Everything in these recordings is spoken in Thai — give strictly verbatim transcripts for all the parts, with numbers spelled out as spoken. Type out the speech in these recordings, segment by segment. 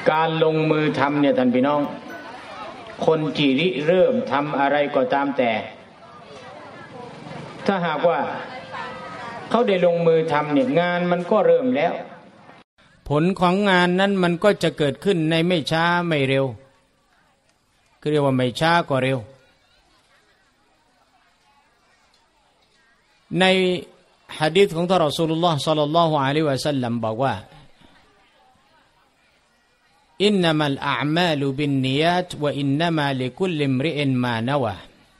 การลงมือทำเนี่ยท่านพี่น้องคนที่ริเริ่มทำอะไรก็ตามแต่ถ้าหากว่าเขาได้ลงมือทำเนี่ยงานมันก็เริ่มแล้วผลของงานนั้นมันก็จะเกิดขึ้นในไม่ช้าไม่เร็วคือเรียกว่าไม่ช้าก็เร็วในหะดีษของท่านรอซูลุลลอฮ์ศ็อลลัลลอฮุอะลัยฮิวะซัลลัมบอกว่าอินนัมัลอาอ์มาลุบินนิยาตวะอินนัมาลิคุลลิมริอินมานาวะ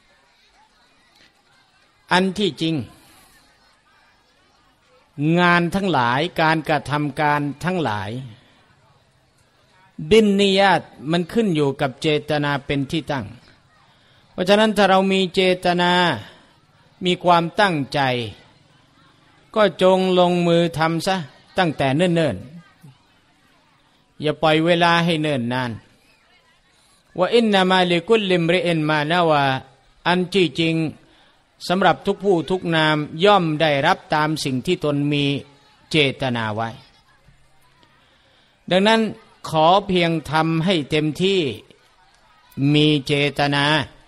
อันที่จริงงานทั้งหลายการกระทำการทั้งหลายบินนิยาตมันขึ้นอยู่กับเจตนาเป็นที่ตั้งเพราะฉะนั้นถ้าเรามีเจตนามีความตั้งใจก็จงลงมือทำซะตั้งแต่เนิ่นๆอย่าปล่อยเวลาให้เนิ่นนานว่าอินนามาลิกุลลิมริอินมานาวะอันที่จริงสำหรับทุกผู้ทุกนามย่อมได้รับตามสิ่งที่ตนมีเจตนาไว้ดังนั้นขอเพียงทำให้เต็มที่มีเจตนา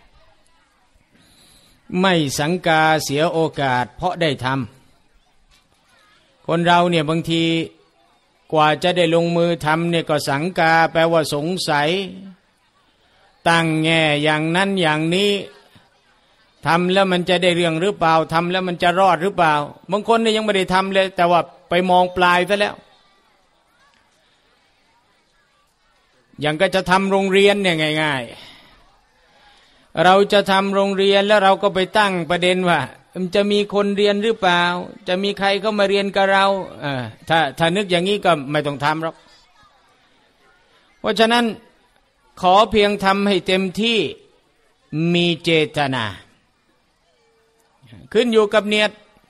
ไม่สังกาเสียโอกาสเพราะได้ทำคนเราเนี่ยบางทีกว่าจะได้ลงมือทำเนี่ยก็สังกาแปลว่าสงสัยตั้งแง่อย่างนั้นอย่างนี้ทำแล้วมันจะได้เรื่องหรือเปล่าทำแล้วมันจะรอดหรือเปล่าบางคนเนี่ยยังไม่ได้ทำเลยแต่ว่าไปมองปลายซะแล้วอย่างก็จะทำโรงเรียนเนี่ยง่ายๆเราจะทำโรงเรียนแล้วเราก็ไปตั้งประเด็นว่ามันจะมีคนเรียนหรือเปล่าจะมีใครเข้ามาเรียนกับเราเออถ้าถ้านึกอย่างนี้ก็ไม่ต้องทำหรอกเพราะฉะนั้นขอเพียงทำให้เต็มที่มีเจตนาขึ้นอยู่กับเนียด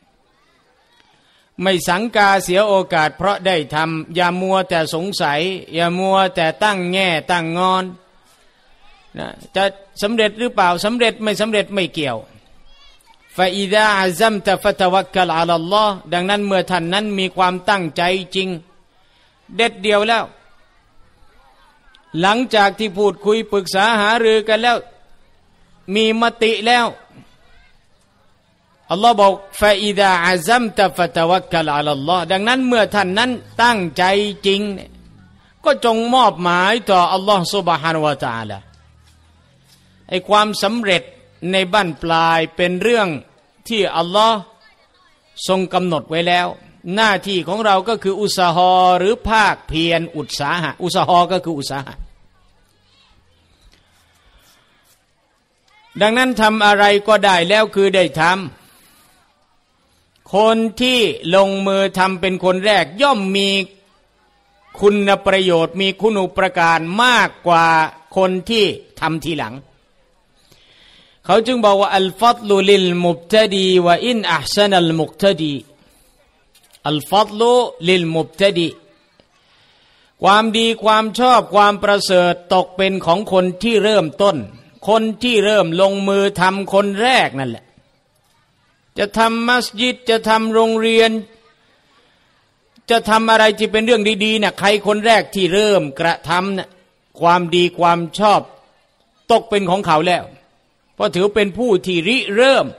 ไม่สังกาเสียโอกาสเพราะได้ทำอย่ามัวแต่สงสัยอย่ามัวแต่ตั้งแง่ตั้งงอนนะจะสำเร็จหรือเปล่าสำเร็จไม่สำเร็จไม่เกี่ยวฟาอิดะอัซัมตะฟะตะวักกัลอะลัลลอฮ์ดังนั้นเมื่อท่านนั้นมีความตั้งใจจริงเด็ดเดียวแล้วหลังจากที่พูดคุยปรึกษาหารือกันแล้วมีมติแล้วอัลลอฮ์บอกฟาอิดะอัซัมตะฟะตะวักกัลอะลัลลอฮ์ดังนั้นเมื่อท่านนั้นตั้งใจจริงก็จงมอบหมายต่ออัลลอฮ์ซุบฮานะฮูวะตะอาลาไอ้ความสำเร็จในบั้นปลายเป็นเรื่องที่อัลลอฮ์ทรงกำหนดไว้แล้วหน้าที่ของเราก็คืออุตสาหะหรือภาคเพียรอุตสาหะอุตสาหะก็คืออุตสาหะดังนั้นทำอะไรก็ได้แล้วคือได้ทำคนที่ลงมือทำเป็นคนแรกย่อมมีคุณประโยชน์มีคุณูปการมากกว่าคนที่ทำทีหลังเขาจึงบอกว่าอัลฟัดลุลิลมุบตะดีวะอินอัห์ซันัลมุกตะดีอัลฟัดลุลิลมุบตะดีความดีความชอบความประเสริฐตกเป็นของคนที่เริ่มต้นคนที่เริ่มลงมือทำคนแรกนั่นแหละจะทำมัสยิดจะทำโรงเรียนจะทำอะไรที่เป็นเรื่องดีๆเนี่ยใครคนแรกที่เริ่มกระทำเนี่ยความดีความชอบตกเป็นของเขาแล้วเพราะถือเป็นผู้ที่ริเริ่ม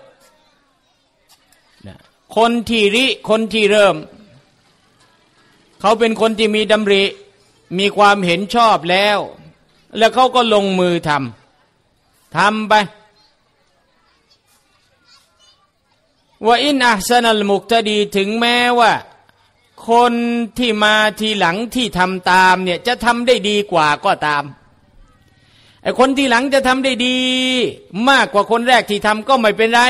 คนที่ริคนที่เริ่มเขาเป็นคนที่มีดำริมีความเห็นชอบแล้วแล้วเขาก็ลงมือทำทำไปว่าอินอัห์ซันัลมุกตะดีถึงแม้ว่าคนที่มาทีหลังที่ทำตามเนี่ยจะทำได้ดีกว่าก็ตามไอ้คนที่หลังจะทำได้ดีมากกว่าคนแรกที่ทำก็ไม่เป็นไร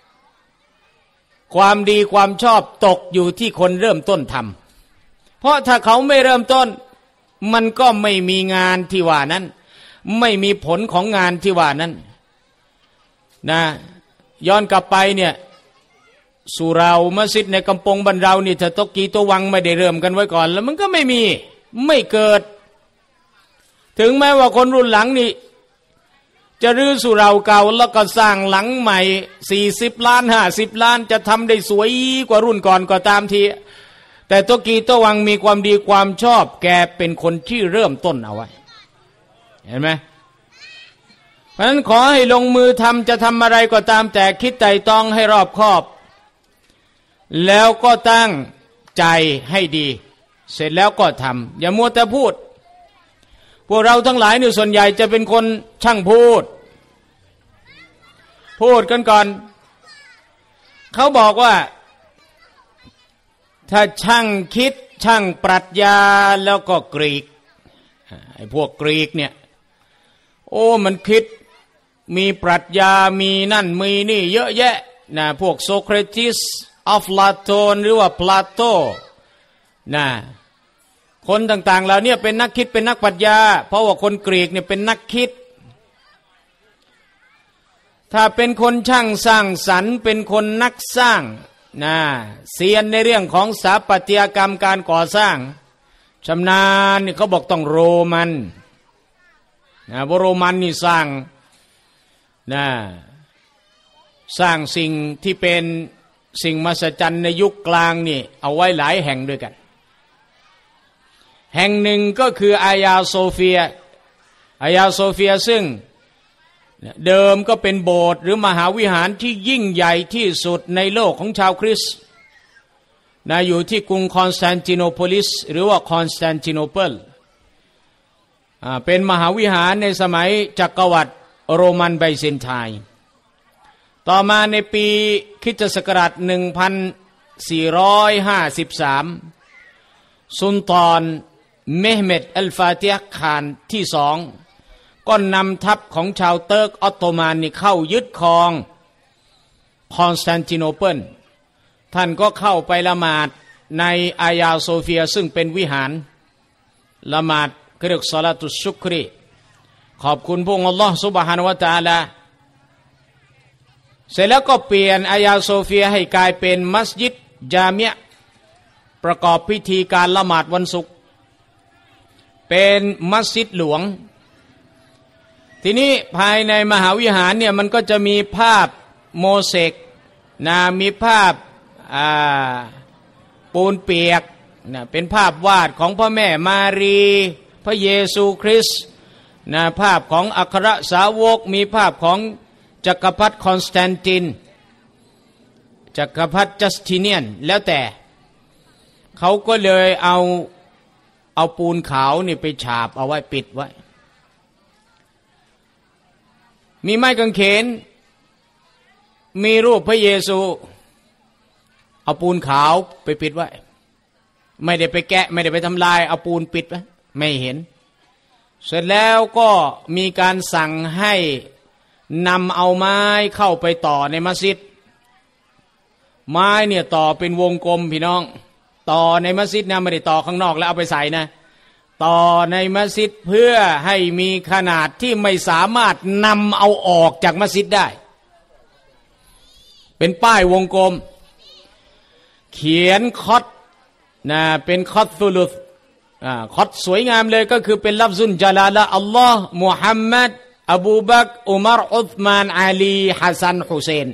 ความดีความชอบตกอยู่ที่คนเริ่มต้นทำเพราะถ้าเขาไม่เริ่มต้นมันก็ไม่มีงานที่ว่านั้นไม่มีผลของงานที่ว่านั้นนะย้อนกลับไปเนี่ยสุรามัสยิดในกำปงบ้านเรานี่ถ้าตกกีตัววังไม่ได้เริ่มกันไว้ก่อนแล้วมันก็ไม่มีไม่เกิดถึงแม้ว่าคนรุ่นหลังนี่จะรื้อสุราเก่าแล้วก็สร้างหลังใหม่สี่สิบล้านห้าสิบล้านจะทำได้สวยกว่ารุ่นก่อนก็ตามทีแต่โตกีโตวังมีความดีความชอบแกเป็นคนที่เริ่มต้นเอาไว้เห็นไหมเพราะฉะนั้นขอให้ลงมือทำจะทำอะไรก็ตามแต่คิดไตร่ตรองให้รอบคอบแล้วก็ตั้งใจให้ดีเสร็จแล้วก็ทำอย่ามัวแต่พูดพวกเราทั้งหลายเนี่ยส่วนใหญ่จะเป็นคนช่างพูดพูดกันก่อนเขาบอกว่าถ้าช่างคิดช่างปรัชญาแล้วก็กรีกไอ้พวกกรีกเนี่ยโอ้มันคิดมีปรัชญามีนั่นมีนี่เยอะแยะนะพวกโซเครติสอัฟลาโตนหรือว่าพลาโตนะคนต่างๆเหล่านี้เป็นนักคิดเป็นนักปรัชญาเพราะว่าคนกรีกเนี่ยเป็นนักคิดถ้าเป็นคนช่างสร้างสรรค์เป็นคนนักสร้างนะเซียนในเรื่องของสถาปัตยกรรมการก่อสร้างชำนาญนี่เขาบอกต้องโรมันนะเพราะโรมันนี่สร้างนะสร้างสิ่งที่เป็นสิ่งมหัศจรรย์ในยุคกลางนี่เอาไว้หลายแห่งด้วยกันแห่งหนึ่งก็คืออายาโซเฟียอายาโซเฟียซึ่งเดิมก็เป็นโบสถ์หรือมหาวิหารที่ยิ่งใหญ่ที่สุดในโลกของชาวคริสต์นะอยู่ที่กรุงคอนสแตนติโนโพลิสหรือว่าคอนสแตนติโนเปิลเป็นมหาวิหารในสมัยจักรวรรดิโรมันไบเซนไทน์ต่อมาในปีคริสตศักราชหนึ่งพันสี่ร้อยห้าสิบสามสุลต่านเมห์เม็ดอัลฟาติฮ์คานที่สองก็นำทัพของชาวเติร์กออตโตมันนี่เข้ายึดครองคอนสแตนติโนเปิลท่านก็เข้าไปละหมาดในอายาโซเฟียซึ่งเป็นวิหารละหมาดเรียกศอลาตุชชุกรีขอบคุณพระองค์อัลลอฮฺซุบฮานะฮูวะตะอาลาเสร็จแล้วก็เปลี่ยนอายาโซเฟียให้กลายเป็นมัสยิดจามิอะห์ประกอบพิธีการละหมาดวันศุกร์เป็นมัสยิดหลวงทีนี้ภายในมหาวิหารเนี่ยมันก็จะมีภาพโมเสกนะมีภาพปูนเปียกนะเป็นภาพวาดของพระแม่มารีพระเยซูคริสต์นะภาพของอัครสาวกมีภาพของจักรพรรดิคอนสแตนตินจักรพรรดิจัสติเนียนแล้วแต่เขาก็เลยเอาเอาปูนขาวนี่ไปฉาบเอาไว้ปิดไว้มีไม้กางเขนมีรูปพระเยซูเอาปูนขาวไปปิดไว้ไม่ได้ไปแกะไม่ได้ไปทำลายเอาปูนปิดไว้ไม่เห็นเสร็จแล้วก็มีการสั่งให้นำเอาไม้เข้าไปต่อในมัสยิดไม้เนี่ยต่อเป็นวงกลมพี่น้องต่อในมัสยิดนะไม่ได้ต่อข้างนอกแล้วเอาไปใส่นะต่อในมัสยิดเพื่อให้มีขนาดที่ไม่สามารถนำเอาออกจากมัสยิดได้เป็นป้ายวงกลมเขียนคอตนะเป็นคอตซุลุสอ่าคอตสวยงามเลยก็คือเป็นลัฟซุนจาลาละอัลลอฮ์มุฮัมมัดอบูบักรอุมัรอุธมานอาลีฮัสซันฮุเซน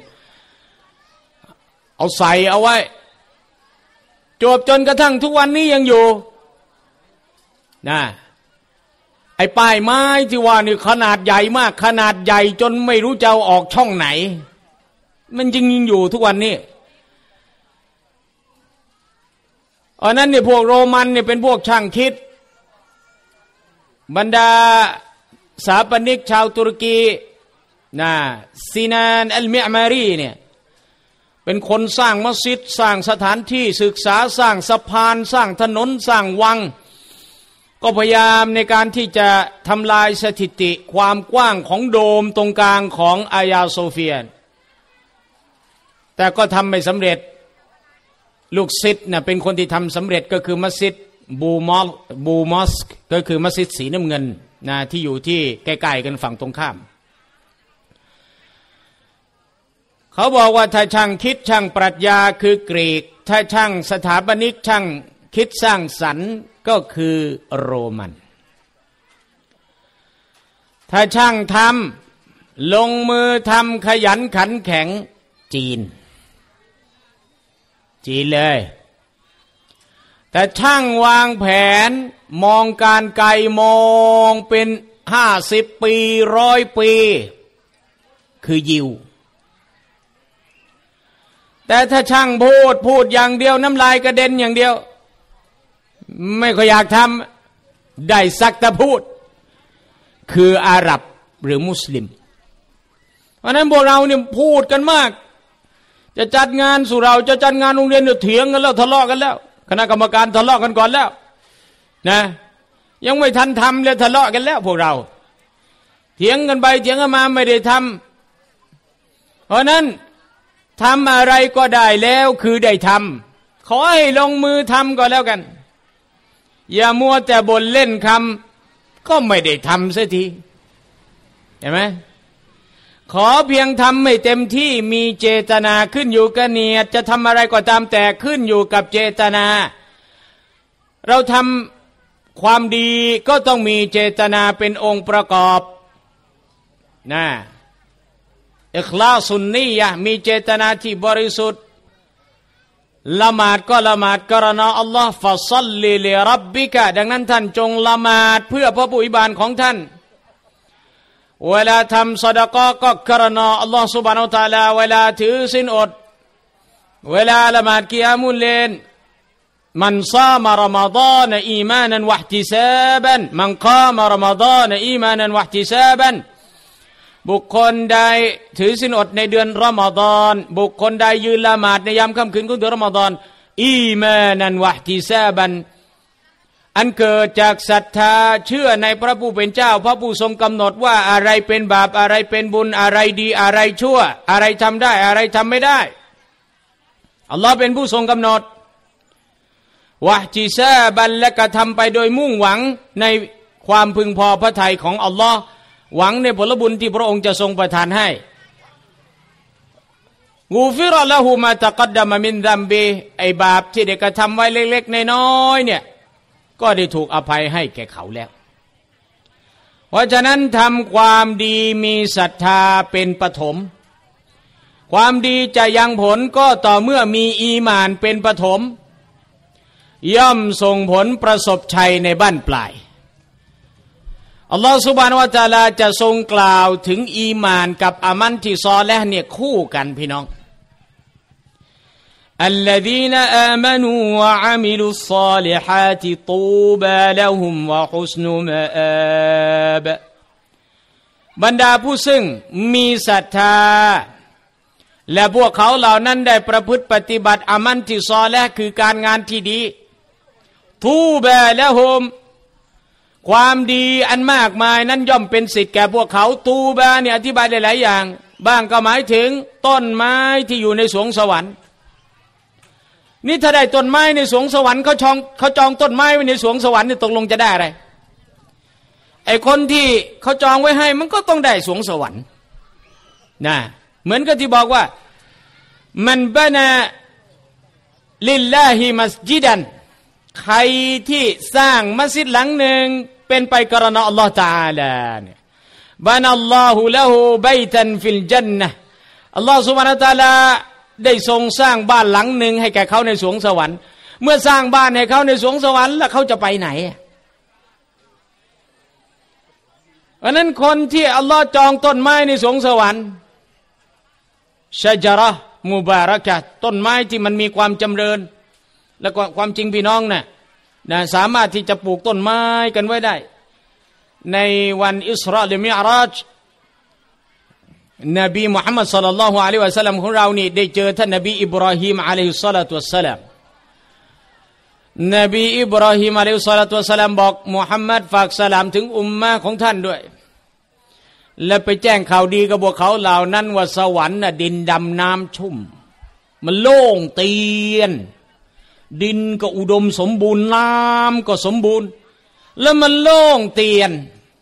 เอาใส่เอาไว้จบจนกระทั่งทุกวันนี้ยังอยู่นะไอ้ป้ายไม้ที่ว่านี่ขนาดใหญ่มากขนาดใหญ่จนไม่รู้จะเอาออกช่องไหนมันจริงยังอยู่ทุกวันนี้อันนั้นเนี่ยพวกโรมันเนี่ยเป็นพวกช่างคิดบรรดาสถาปนิกชาวตุรกีนะซีนานอัลมิอ์มารีเนี่ยเป็นคนสร้างมัสยิดสร้างสถานที่ศึกษาสร้างสะพานสร้างถนนสร้างวังก็พยายามในการที่จะทำลายสถิติความกว้างของโดมตรงกลางของอายาโซเฟียแต่ก็ทำไม่สำเร็จลูกศิษย์น่ะเป็นคนที่ทำสำเร็จก็คือมัสยิดบูมอสบูมอสก็คือมัสยิดสีน้ำเงินนะที่อยู่ที่ใกล้ๆกันฝั่งตรงข้ามเขาบอกว่าถ้าช่างคิดช่างปรัชญาคือกรีกถ้าช่างสถาปนิกช่างคิดสร้างสรรค์ก็คือโรมันถ้าช่างทำลงมือทำขยันขันแข็งจีนจีนเลยแต่ช่างวางแผนมองการไกลมองเป็นห้าสิบปีร้อยปีคือยิวแต่ถ้าช่างพูดพูดอย่างเดียวน้ำลายกระเด็นอย่างเดียวไม่ค่อยอยากทำได้สักแต่พูดคืออาหรับหรือมุสลิมเพราะนั้นพวกเราเนี่ยพูดกันมากจะจัดงานสุเราจะจัดงานโรงเรียนเนี่ยเถียงกันแล้วทะเลาะกันแล้วคณะกรรมการทะเลาะกันก่อนแล้วนะยังไม่ทันทำเลยทะเลาะกันแล้วพวกเราเถียงกันไปเถียงกันมาไม่ได้ทำเพราะนั้นทำอะไรก็ได้แล้วคือได้ทำขอให้ลงมือทำก็แล้วกันอย่ามัวแต่บ่นเล่นคำก็ไม่ได้ทำเสียทีเห็นไหมขอเพียงทำไม่เต็มที่มีเจตนาขึ้นอยู่กับเนียดจะทำอะไรก็ตามแต่ขึ้นอยู่กับเจตนาเราทำความดีก็ต้องมีเจตนาเป็นองค์ประกอบนะอิคลาสุนนียะมีเจตนาที่บริสุทธิ์ละหมาดก็ละหมาดกรณาอัลลอฮ์ฟะซัลลิลิร็อบบิกะดังนั้นท่านจงละหมาดเพื่อพระผู้อภิบาลของท่านเวลาทำซอดาก็ก็กรณาอัลลอฮ์ซุบฮานะฮูวะตะอาลาเวลาถือศีลอดเวลาละหมาดกิยามุลเลลมันซามรอมฎอนอีมานันวะอิห์ติซาบันมันกามรอมฎอนอีมานันวะอิห์ติซาบันบุคคลใดถือศีลอดในเดือนรอมฎอนบุคคลใดยืนละหมาดในยามค่ำคืนของเดือนรอมฎอนอีมานันวะอิห์ติซาบันอันเกิดจากศรัทธาเชื่อในพระผู้เป็นเจ้าพระผู้ทรงกำหนดว่าอะไรเป็นบาปอะไรเป็นบุญอะไรดีอะไรชั่วอะไรทำได้อะไรทำไม่ได้อัลลอฮ์เป็นผู้ทรงกำหนดวะจิซาบันและกระทำไปโดยมุ่งหวังในความพึงพอพระทัยของอัลลอฮ์หวังในผลบุญที่พระองค์จะทรงประทานให้กูฟิรอละหูมาตะกัดดะมะมินซัมบีไอบาปที่เด็กกระทำไว้เล็กๆน้อยๆเนี่ยก็ได้ถูกอภัยให้แก่เขาแล้วเพราะฉะนั้นทำความดีมีศรัทธาเป็นปฐมความดีจะยังผลก็ต่อเมื่อมีอีหม่านเป็นปฐมย่อมส่งผลประสบชัยในบั้นปลายอัลลอฮฺซุบฮานะฮูวะตะอาลาจะทรงกล่าวถึงอีหม่านกับอามันที่ซอเลห์เนี่ยคู่กันพี่น้องالذين آمنوا وعملوا الصالحات طوبى لهم وحسن مآب บรรดาผู้ซึ่งมีศรัทธาและพวกเขาเหล่านั้นได้ประพฤติปฏิบัติอามันที่ซอเลห์คือการงานที่ดีตูบะละฮุมความดีอันมากมายนั้นย่อมเป็นสิทธิ์แก่พวกเขาตูบะเนี่ยอธิบายได้หลายอย่างบ้างก็หมายถึงต้นไม้ที่อยู่ในสวงสวรรค์นี่ถ้าได้ต้นไม้ในสวงสวรรค์เขาจองเขาจองต้นไม้ไว้ในสวงสวรรค์นี่ตกลงจะได้อะไรไอ้คนที่เขาจองไว้ให้มันก็ต้องได้สวงสวรรค์นะเหมือนกับที่บอกว่ามันบะนาลิลลาฮิมัสยิดันใครที่สร้างมัสยิดหลังหนึ่งเป็นไปกรณาอัลลอฮฺตะอาลาเนี่ยบานัลลอฮุละฮูบัยตันฟิลญันนะห์อัลลอฮฺซุบฮานะฮูวะตะอาลาได้ทรงสร้างบ้านหลังหนึ่งให้แก่เขาในสวงสวรรค์เมื่อสร้างบ้านให้เขาในสวงสวรรค์แล้วเขาจะไปไหนเพราะนั้นคนที่อัลลอฮ์จองต้นไม้ในสวงสวรรค์ชะจาระห์มุบารักะห์ต้นไม้ที่มันมีความจำเริญแล้วก็ความจริงพี่น้องน่ะนะสามารถที่จะปลูกต้นไม้กันไว้ได้ในวันอิสราและมิอ์ราจนบีมุฮัมมัดศ็อลลัลลอฮุอะลัยฮิวะซัลลัมของเรานี่ได้เจอท่านนบีอิบราฮิมอะลัยฮิสซอลาตุวัสสลามนบีอิบราฮิมอะลัยฮิสซอลาตุวัสสลามบอกมุฮัมมัดฝากสลามถึงอุมมะของท่านด้วยและไปแจ้งข่าวดีกับพวกเขาเหล่านั้นว่าสวรรค์น่ะดินดำน้ำชุ่มมันโล่งเตียนดินก็อุดมสมบูรณ์น้ำก็สมบูรณ์แล้วมันโล่งเตียน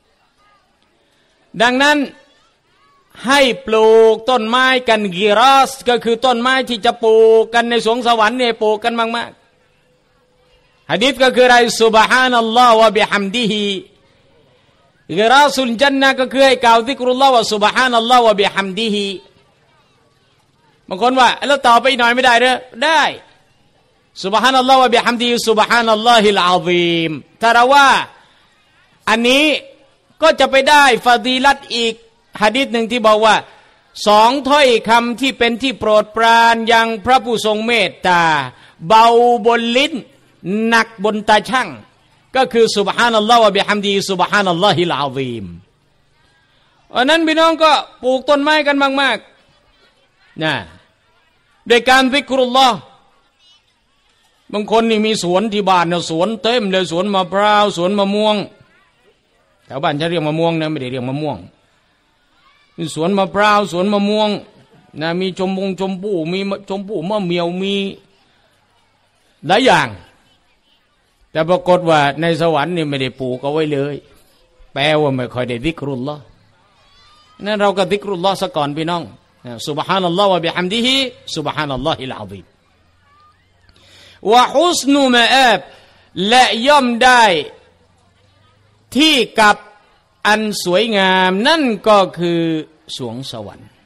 ดังนั้นให้ปลูกต้นไม้กันกิรัสก็คือต้นไม้ที่จะปลูกกันในสวงสวรรค์เนี่ยปลูกกันมากๆหะดีษก็คืออะไรซุบฮานัลลอฮ์วะบิฮัมดิฮิกิรัสุลญันนะห์ก็คือให้กล่าวซิกรุลลอฮ์วะซุบฮานัลลอฮ์วะบิฮัมดิฮิบางคนว่าแล้วต่อไปหน่อยไม่ได้เหรอได้ซุบฮานัลลอฮ์วะบิฮัมดิฮิซุบฮานัลลอฮิลอะซีมถ้าเราว่าอันนี้ก็จะไปได้ฟาดีลัตอีกหะดีษหนึ่งที่บอกว่าสองถ้อยคำที่เป็นที่โปรดปรานยังพระผู้ทรงเมตตาเบาบนลิ้นหนักบนตาช่างก็คือซุบฮานัลลอฮ์วะบิฮัมดิฮิซุบฮานัลลอฮิลอะซีมอันนั้นพี่น้องก็ปลูกต้นไม้กันมากๆนะโดยการซิกรุลลอฮ์บางคนนี่มีสวนที่บ้านเนี่ยสวนเต็มเลยสวนมะพร้าวสวนมะม่วงแถวบ้านจะเรียกมะม่วงนะไม่ได้เรียกมะม่วงมีสวนมะพร้าวสวนมะม่วงนะมีชมพงชมพู่มีชมพู่มะเมียวมีหลายอย่างแต่ปรากฏว่าในสวรรค์นี่ไม่ได้ปลูกเอาไว้เลยแปลว่าไม่ค่อยได้ซิกรุลลอฮ์นั่นเราก็ซิกรุลลอฮ์ซะก่อนพี่น้องซุบฮานัลลอฮ์วะบิฮัมดิฮิซุบฮานัลลอฮิลอะซีมวะฮุสนุมะอาบและย่อมได้ที่กับอันสวยงามนั่นก็คือสวงสวรรค์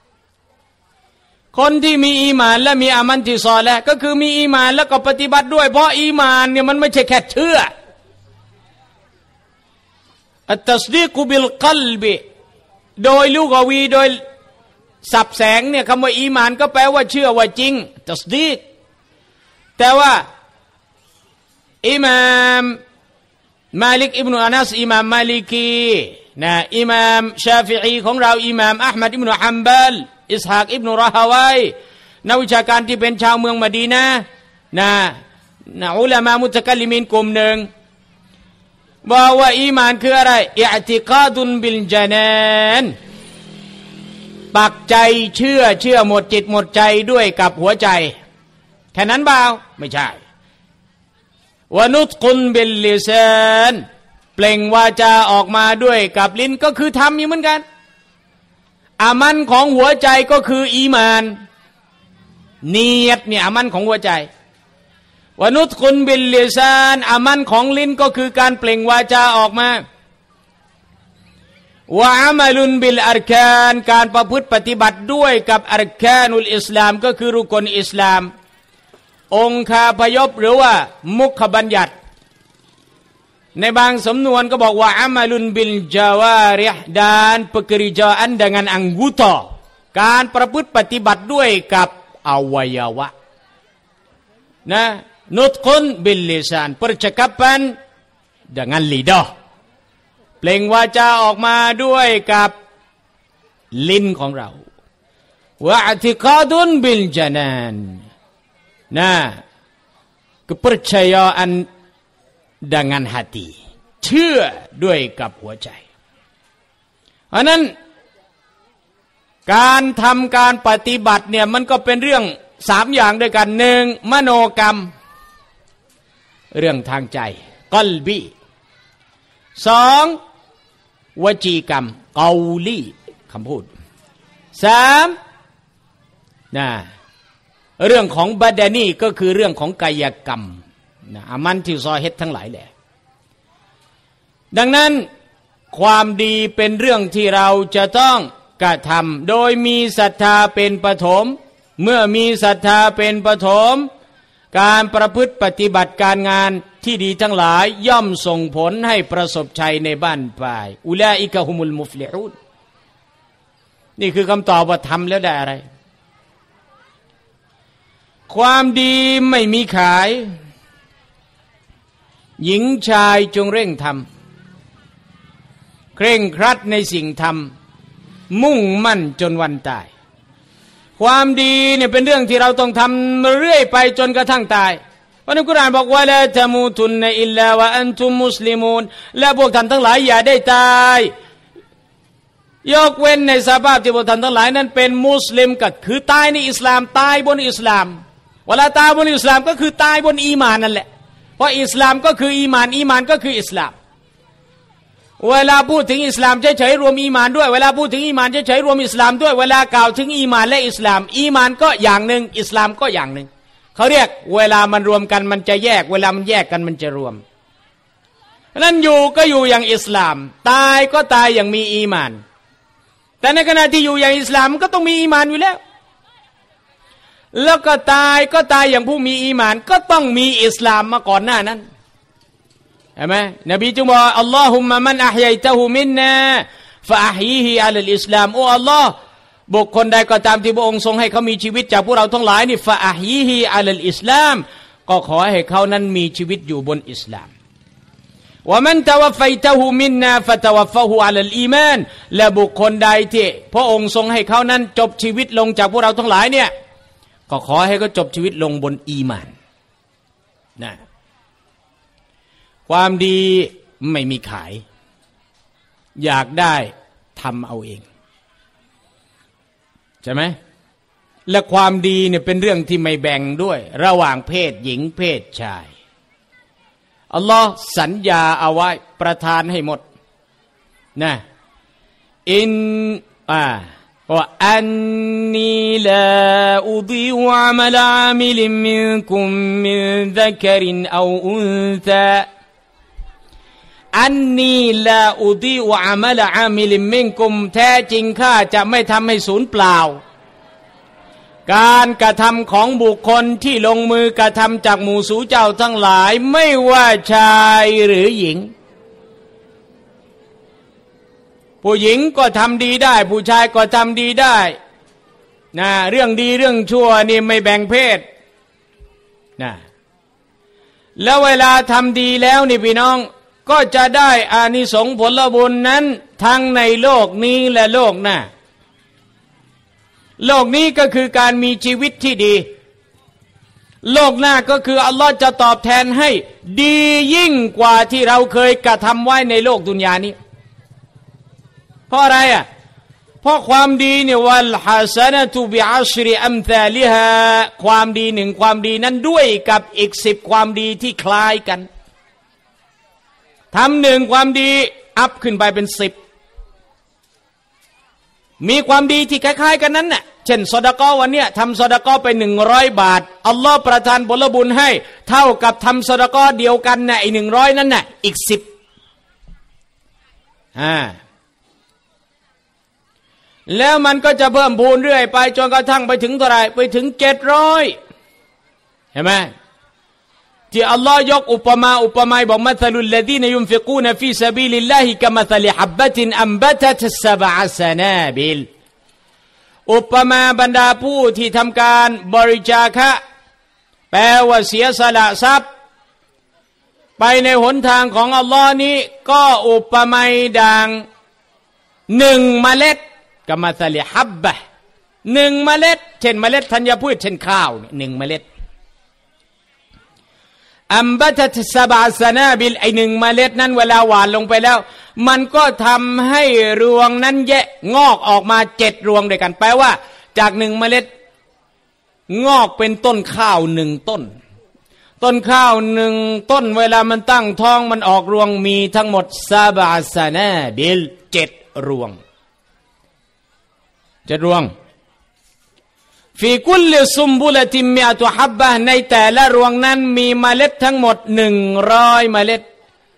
คนที่มีอีหม่านและมีอามันที่ซอลิห์ก็คือมีอีหม่านแล้วก็ปฏิบัติด้วยเพราะอีหม่านเนี่ยมันไม่ใช่แค่เชื่ออัตตัศดีกุบิลกัลบิโดยลูกอวีโดยสับแสงเนี่ยคำว่าอีหม่านก็แปลว่าเชื่อว่าจริงตัศดีกแต่ว่าอิหม่ามมาลิกอิบนุอานัสอิหม่ามมาลิกีนะอิหม่ามชาฟิอีของเราอิหม่ามอะห์มัดอิบนุฮัมบัลอิสฮากอิบนุราฮาวัยนักวิชาการที่เป็นชาวเมืองมะดีนะห์นะนะอุลามะมุตะกัลลิมีนกลุ่มหนึ่งบอกว่าอีหม่านคืออะไรอิอ์ติกาดุนบิลญะนานปักใจเชื่อเชื่อหมดจิตหมดใจด้วยกับหัวใจแค่นั้นเปล่าไม่ใช่วะนุตกุนบิลลิซานเปล่งวาจาออกมาด้วยกับลิ้นก็คือทำอยู่เหมือนกันอามันของหัวใจก็คืออีมานเนียดเนี่ยอามันของหัวใจวะนุตกุนบิลลิซานอามันของลิ้นก็คือการเปล่งวาจาออกมาวะอามัลุนบิลอัรกานการประพฤติปฏิบัติด้วยกับอัรกานุลอิสลามก็คือรุกนอิสลามองค์คาพยพหรือว่ามุขบัญญัติในบางสำนวนก็บอกว่าอามัลุนบิลจาวาริห์ดาน pekerjaan dengan anggota การประพฤติปฏิบัติด้วยกับอวัยวะนะนุตกุนบิลลิซาน percakapan dengan lidah เปล่งวาจาออกมาด้วยกับลิ้นของเราวะอ์ติกาดุนบิลญะนานnah kepercayaan dengan hati เชื่อด้วยกับหัวใจเพราะนั้นการทำการปฏิบัติเนี่ยมันก็เป็นเรื่องสามอย่างด้วยกันหนึ่งมโนกรรมเรื่องทางใจกัลบีสองวจีกรรมกอลีคำพูดสามนะเรื่องของบาดานีก็คือเรื่องของกายกรรมนะอามันที่ซอเฮ็ดทั้งหลายแหละดังนั้นความดีเป็นเรื่องที่เราจะต้องกระทำโดยมีศรัทธาเป็นปฐมเมื่อมีศรัทธาเป็นปฐมการประพฤติปฏิบัติการงานที่ดีทั้งหลายย่อมส่งผลให้ประสบชัยในบ้านปลายอุลาอิกะฮุมุลมุฟลิฮูนนี่คือคำตอบว่าทำแล้วได้อะไรความดีไม่มีขายหญิงชายจงเร่งทำเคร่งครัดในสิ่งทำมุ่งมั่นจนวันตายความดีเนี่ยเป็นเรื่องที่เราต้องทำเรื่อยไปจนกระทั่งตายเพราะในกุรอานบอกว่าลาตะมูตุนอิลลาวะอันตุมมุสลิมูนและพวกท่านทั้งหลายอย่าได้ตายยกเว้นในสภาพที่พวกท่านทั้งหลายนั้นเป็นมุสลิมก็คือตายในอิสลามตายบนอิสลามเวลาตายบนอิสลามก็คือตายบนอีหม่านนั่นแหละเพราะอิสลามก็คืออีหม่านอีหม่านก็คืออิสลามเวลาพูดถึงอิสลามเฉยๆรวมอีหม่านด้วยเวลาพูดถึงอีหม่านเฉยๆรวมอิสลามด้วยเวลากล่าวถึงอีหม่านและอิสลามอีหม่านก็อย่างหนึ่งอิสลามก็อย่างหนึ่งเขาเรียกเวลามันรวมกันมันจะแยกเวลามันแยกกันมันจะรวมนั้นอยู่ก็อยู่อย่างอิสลามตายก็ตายอย่างมีอีหม่านแต่ในขณะที่อยู่อย่างอิสลามก็ต้องมีอีหม่านอยู่แล้วแล้วก็ตายก็ตายอย่างผู้มีอีหม่านก็ต้องมีอิสลามมาก่อนหน้านั้นใช่ไหมนบีจึงบอกอัลลอฮุมมะมันอะฮยัยตะฮูมินนาฟะอะฮีฮิอะลัลอิสลามโอ้อัลลอฮ์บุคคลใดก็ตามที่พระองค์ทรงให้เขามีชีวิตจากพวกเราทั้งหลายนี่ฟะอะฮีฮิอะลัลอิสลามก็ขอให้เขานั้นมีชีวิตอยู่บนอิสลามวะมันตะวัฟฟัยตะฮูมินนาฟะตะวัฟฟะฮูอะลัลอีมานและบุคคลใดที่พระองค์ทรงให้เขานั้นจบชีวิตลงจากพวกเราทั้งหลายเนี่ยก็ขอให้เขาจบชีวิตลงบนอีมานนะความดีไม่มีขายอยากได้ทำเอาเองใช่ไหมและความดีเนี่ยเป็นเรื่องที่ไม่แบ่งด้วยระหว่างเพศหญิงเพศชายอัลลอฮ์สัญญาเอาไว้ประทานให้หมดนะอินอ่าว่าอันนีลาอุดิวะมะลามิลมินกุมมินซักรินเอาอุนซาอันนีลาอุดิวะมะลาอามิลมินกุมแท้จริงข้าจะไม่ทำให้สูญเปล่าการกระทำของบุคคลที่ลงมือกระทำจากหมู่สู่เจ้าทั้งหลายไม่ว่าชายหรือหญิงผู้หญิงก็ทำดีได้ผู้ชายก็ทำดีได้นะเรื่องดีเรื่องชั่วนี่ไม่แบ่งเพศนะแล้วเวลาทำดีแล้วนี่พี่น้องก็จะได้อานิสงส์ผลบุญนั้นทั้งในโลกนี้และโลกหน้าโลกนี้ก็คือการมีชีวิตที่ดีโลกหน้าก็คืออัลลอฮ์จะตอบแทนให้ดียิ่งกว่าที่เราเคยกระทำไว้ในโลกดุนยานี้เพราะอะไรอ่ะเพราะความดีเนี่ยวัลฮะซะนะตุบิอัชริอัมซาลิฮาความดีหนึ่งความดีนั้นด้วยกับอีกสิบความดีที่คล้ายกันทำหนึ่งความดีอัพขึ้นไปเป็นสิบมีความดีที่คล้ายๆกันนั้นน่ะเช่นซอดาก้อวันเนี้ยทำซอดาก้อไปหนึ่งร้อยบาทอัลลอฮ์ประทานผลบุญให้เท่ากับทำซอดาก้อเดียวกันน่ะไอ้หนึ่งร้อยนั้นน่ะอีกสิบอ่าแล้วมันก็จะเพิ่มพูนเรื่อยไปจนกระทั่งไปถึงเท่าไหร่ไปถึงเจ็ดร้อยเห็นไหมที่อัลลอฮ์ยกอุปมาอุปไมยบอกมัธลุลลดีนยุนฟิกูนฟีซะบีลิลลาฮิกะมัธลิฮับบะตินอัมบะตะตซะบะซะนาบิลอุปมาบรรดาผู้ที่ทำการบริจาคะแปลว่าเสียสละทรัพย์ไปในหนทางของอัลลอฮ์นี้ก็อุปไมยดังหนึ่งเมล็ดกะมัธลิฮับบะหนึ่งเมล็ดเช่นเมล็ดธัญพืชเช่นข้าวหนึ่งเมล็ดอัมบะตะซะบะซะนาบิลไอหนึ่งเมล็ดนั้นเวลาหว่านลงไปแล้วมันก็ทำให้รวงนั้นแยะงอกออกมาเจ็ดรวงด้วยกันแปลว่าจากหนึ่งเมล็ดงอกเป็นต้นข้าวหนึ่งต้นต้นข้าวหนึ่งต้นเวลามันตั้งท้องมันออกรวงมีทั้งหมดซะบะซะนาบิลเจ็ดรวงเจ็ดรวงฟีกุลซุมบุลติมิอะตุฮับบะในแต่ละรวงนั้นมีเมล็ดทั้งหมดหนึ่งร้อยเมล็ด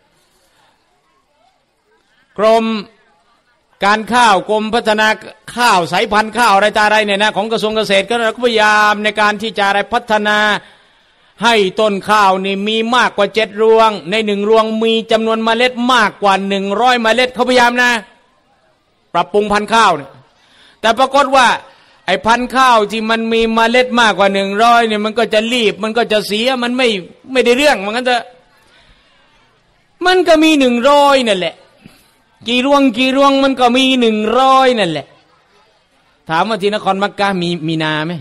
กรมการข้าวกรมพัฒนาข้าวสายพันธุ์ข้าวอะไรต่ออะไรเนี่ยนะของกระทรวงเกษตรก็พยายามในการที่จะอะไรพัฒนาให้ต้นข้าวนี่มีมากกว่าเจ็ดรวงในหนึ่งรวงมีจำนวนเมล็ดมากกว่าหนึ่งร้อยเมล็ดเขาพยายามนะปรับปรุงพันธุ์ข้าวเนี่ยแต่ปรากฏว่าไอ้พันธุ์ข้าวที่มันมีเมล็ดมากกว่าหนึ่งร้อยเนี่ยมันก็จะรีบมันก็จะเสียมันไม่ไม่ได้เรื่องมันก็จะมันก็มีหนึ่งร้อยนั่นแหละกี่รวงกี่รวงมันก็มีหนึ่งร้อยนั่นแหละถามว่าที่นครมักกะมีมีนาไหม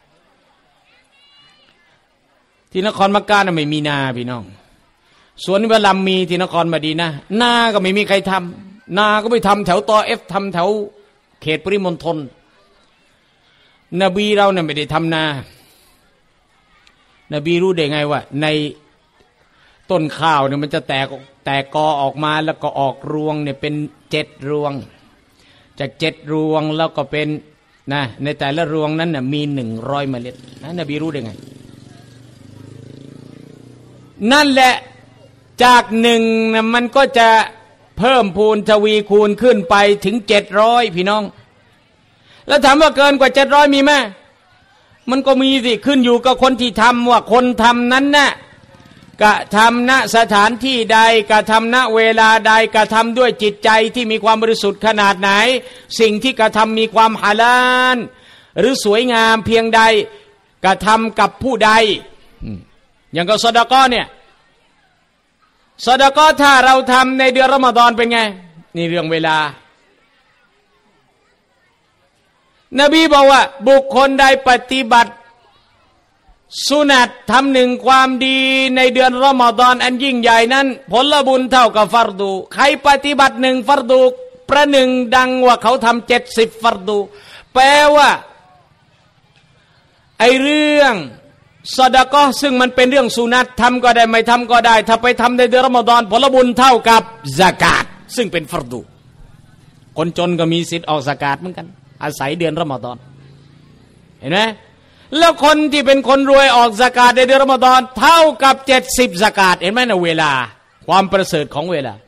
ที่นครมักกะน่ะไม่มีนาพี่น้องสวนบะลัมมีที่นครมะดีนะห์นาก็ไม่มีใครทำนาก็ไปทำแถวตอเอฟทำแถวเขตปริมณฑลนบีเราเนี่ยไม่ได้ทำนานบีรู้ได้ไงว่าในต้นข้าวเนี่ยมันจะแตกแตกกอออกมาแล้วก็ออกรวงเนี่ยเป็นเจ็ดรวงจากเจ็ดรวงแล้วก็เป็นนะในแต่ละรวงนั้นน่ะมีหนึ่งร้อยเมล็ดนะนบีรู้ได้ไงนั่นแหละจากหนึ่งนะมันก็จะเพิ่มพูนทวีคูณขึ้นไปถึงเจ็ดร้อยพี่น้องแล้วถามว่าเกินกว่าเจ็ดร้อยมีไหมมันก็มีสิขึ้นอยู่กับคนที่ทำว่าคนทำนั้นน่ะกระทำณสถานที่ใดกระทำณเวลาใดกระทำด้วยจิตใจที่มีความบริสุทธิ์ขนาดไหนสิ่งที่กระทำมีความฮาลาลหรือสวยงามเพียงใดกระทำกับผู้ใดอย่างกับซอดาก้อเนี่ยซอดาก้อถ้าเราทำในเดือนรอมฎอนเป็นไงนี่เรื่องเวลานบีบอกว่าบุคคลใดปฏิบัติสุนัตทำหนึ่งความดีในเดือนรอมฎอนอันยิ่งใหญ่นั้นผลบุญเท่ากับฟัรดูใครปฏิบัติหนึ่งฟัรดูประหนึ่งดังว่าเขาทำเจ็ดสิบฟัรดูแปลว่าไอเรื่องซอดาก้อซึ่งมันเป็นเรื่องสุนัตทำก็ได้ไม่ทำก็ได้ถ้าไปทำในเดือนรอมฎอนผลบุญเท่ากับซะกาตซึ่งเป็นฟัรดูคนจนก็มีสิทธิ์ออกซะกาตเหมือนกันอาศัยเดือนรอมฎอนเห็นไหมแล้วคนที่เป็นคนรวยออกซะกาตในเดือนรอมฎอนเท่ากับเจ็ดสิบซะกาตเห็นไหมนะเวลาความประเสริฐของเวลา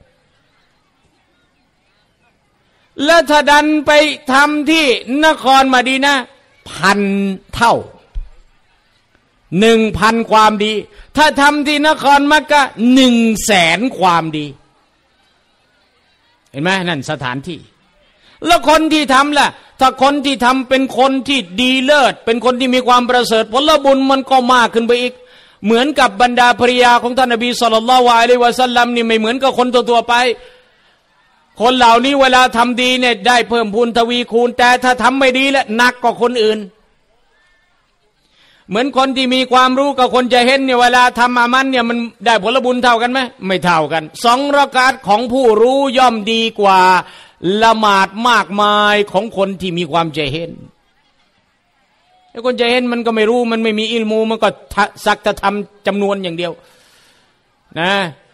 แล้วถ้าดันไปทำที่นครมะดีนะห์พันเท่าหนึ่งพันความดีถ้าทำที่นครมักกะหนึ่งแสนความดีเห็นไหมนั่นสถานที่แล้วคนที่ทำล่ะถ้าคนที่ทำเป็นคนที่ดีเลิศเป็นคนที่มีความประเสริฐผลบุญมันก็มากขึ้นไปอีกเหมือนกับบรรดาภริยาของท่านนบีศ็อลลัลลอฮุอะลัยฮิวะซัลลัมนี่ไม่เหมือนกับคนทั่วๆไปคนเหล่านี้เวลาทำดีเนี่ยได้เพิ่มพูนทวีคูณแต่ถ้าทำไม่ดีแล้วหนักกว่าคนอื่นเหมือนคนที่มีความรู้กับคนจะเห็นเนี่ยเวลาทำอามันเนี่ยมันได้ผลบุญเท่ากันไหมไม่เท่ากันสองรากาตของผู้รู้ย่อมดีกว่าละหมาดมากมายของคนที่มีความใจเห็นไอ้คนใจเห็นมันก็ไม่รู้มันไม่มีอิลมูมันก็สักแต่ทำจำนวนอย่างเดียวนะ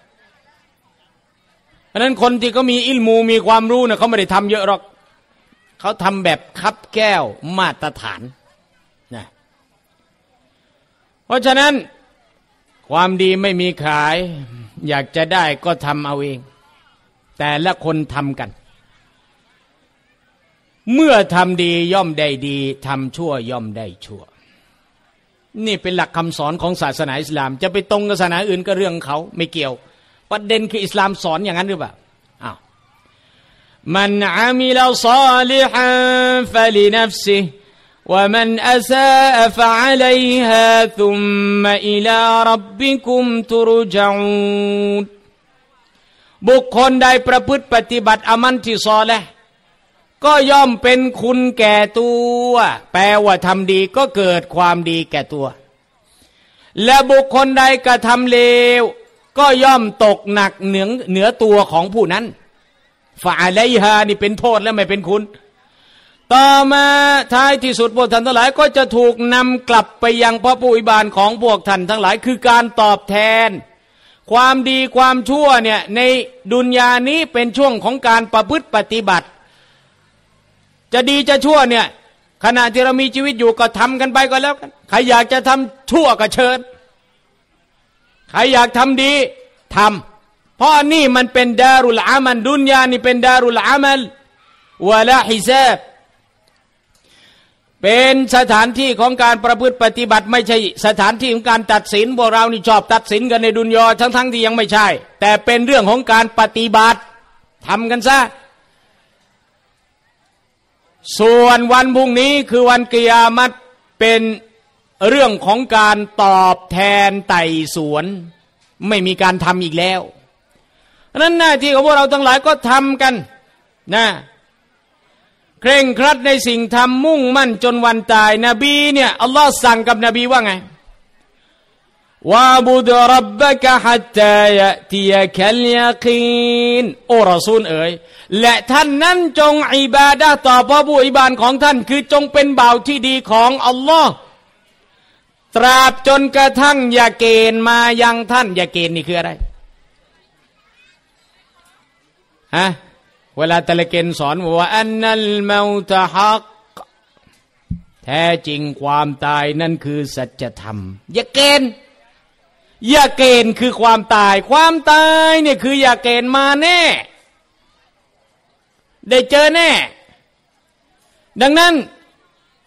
เพราะนั้นคนที่เขามีอิลมูมีความรู้เนี่ยเขาไม่ได้ทำเยอะหรอกเขาทำแบบคับแก้วมาตรฐานนะเพราะฉะนั้นความดีไม่มีขายอยากจะได้ก็ทำเอาเองแต่ละคนทำกันเมื่อทำดีย่อมได้ดีทำชั่วย่อมได้ชั่วนี่เป็นหลักคำสอนของศาสนาอิสลามจะไปตรงกับศาสนาอื่นก็เรื่องเขาไม่เกี่ยวประเด็นคืออิสลามสอนอย่างนั้นหรือเปล่าอ้าวมันอามิลศอลิฮันฟะลินัฟซิฮิวะมันอะซาอะฟะอะลัยฮาซุมมะอิลาร็อบบิกุมตุรญะอูนบุคคลใดประพฤติปฏิบัติอามันที่ซอลิฮ์ก็ย่อมเป็นคุณแก่ตัวแปลว่าทำดีก็เกิดความดีแก่ตัวและบุคคลใดกระทำเลวก็ย่อมตกหนักเหนือเหนือตัวของผู้นั้นฟะอะลัยฮานี่เป็นโทษและไม่เป็นคุณต่อมาท้ายที่สุดพวกท่านทั้งหลายก็จะถูกนำกลับไปยังพระผู้อภิบาลของพวกท่านทั้งหลายคือการตอบแทนความดีความชั่วเนี่ยในดุนยานี้เป็นช่วงของการประพฤติปฏิบัติจะดีจะชั่วเนี่ยขณะที่เรามีชีวิตอยู่ก็ทำกันไปก็แล้วกันใครอยากจะทำชั่วก็เชิญใครอยากทำดีทำเพราะนี่มันเป็นดารุลอามัลดุนยานี่เป็นดารุลอามัลวะลาฮิซาบเป็นสถานที่ของการประพฤติปฏิบัติไม่ใช่สถานที่ของการตัดสินพวกเรานี่ชอบตัดสินกันในดุนยาทั้งๆ ท, ที่ยังไม่ใช่แต่เป็นเรื่องของการปฏิบัติทำกันซะส่วนวันพรุ่งนี้คือวันกิยามัตเป็นเรื่องของการตอบแทนไต่สวนไม่มีการทำอีกแล้วเพราะนั้นหน้าที่ของพวกเราทั้งหลายก็ทำกันนะเคร่งครัดในสิ่งทำมุ่งมั่นจนวันตายนบีเนี่ยอัลลอฮ์สั่งกับนบีว่าไงวะบุดรับบะกะฮัตตายะติยะกัลยะกีนโอ้รอซูลเอ๋ยและท่านนั้นจงอิบาดะห์ต่อพระผู้อภิบาลของท่านคือจงเป็นบ่าวที่ดีของอัลลอฮ์ตราบจนกระทั่งยะเกณฑ์มายังท่านยะเกณฑ์นี่คืออะไรฮะเวลาตะละเกณฑ์สอนว่าอันนัลเมาตะฮักแท้จริงความตายนั่นคือสัจธรรมยะเกณฑ์ยะเกณฑ์คือความตายความตายเนี่ยคือยะเกณฑ์มาแน่ได้เจอแน่ดังนั้น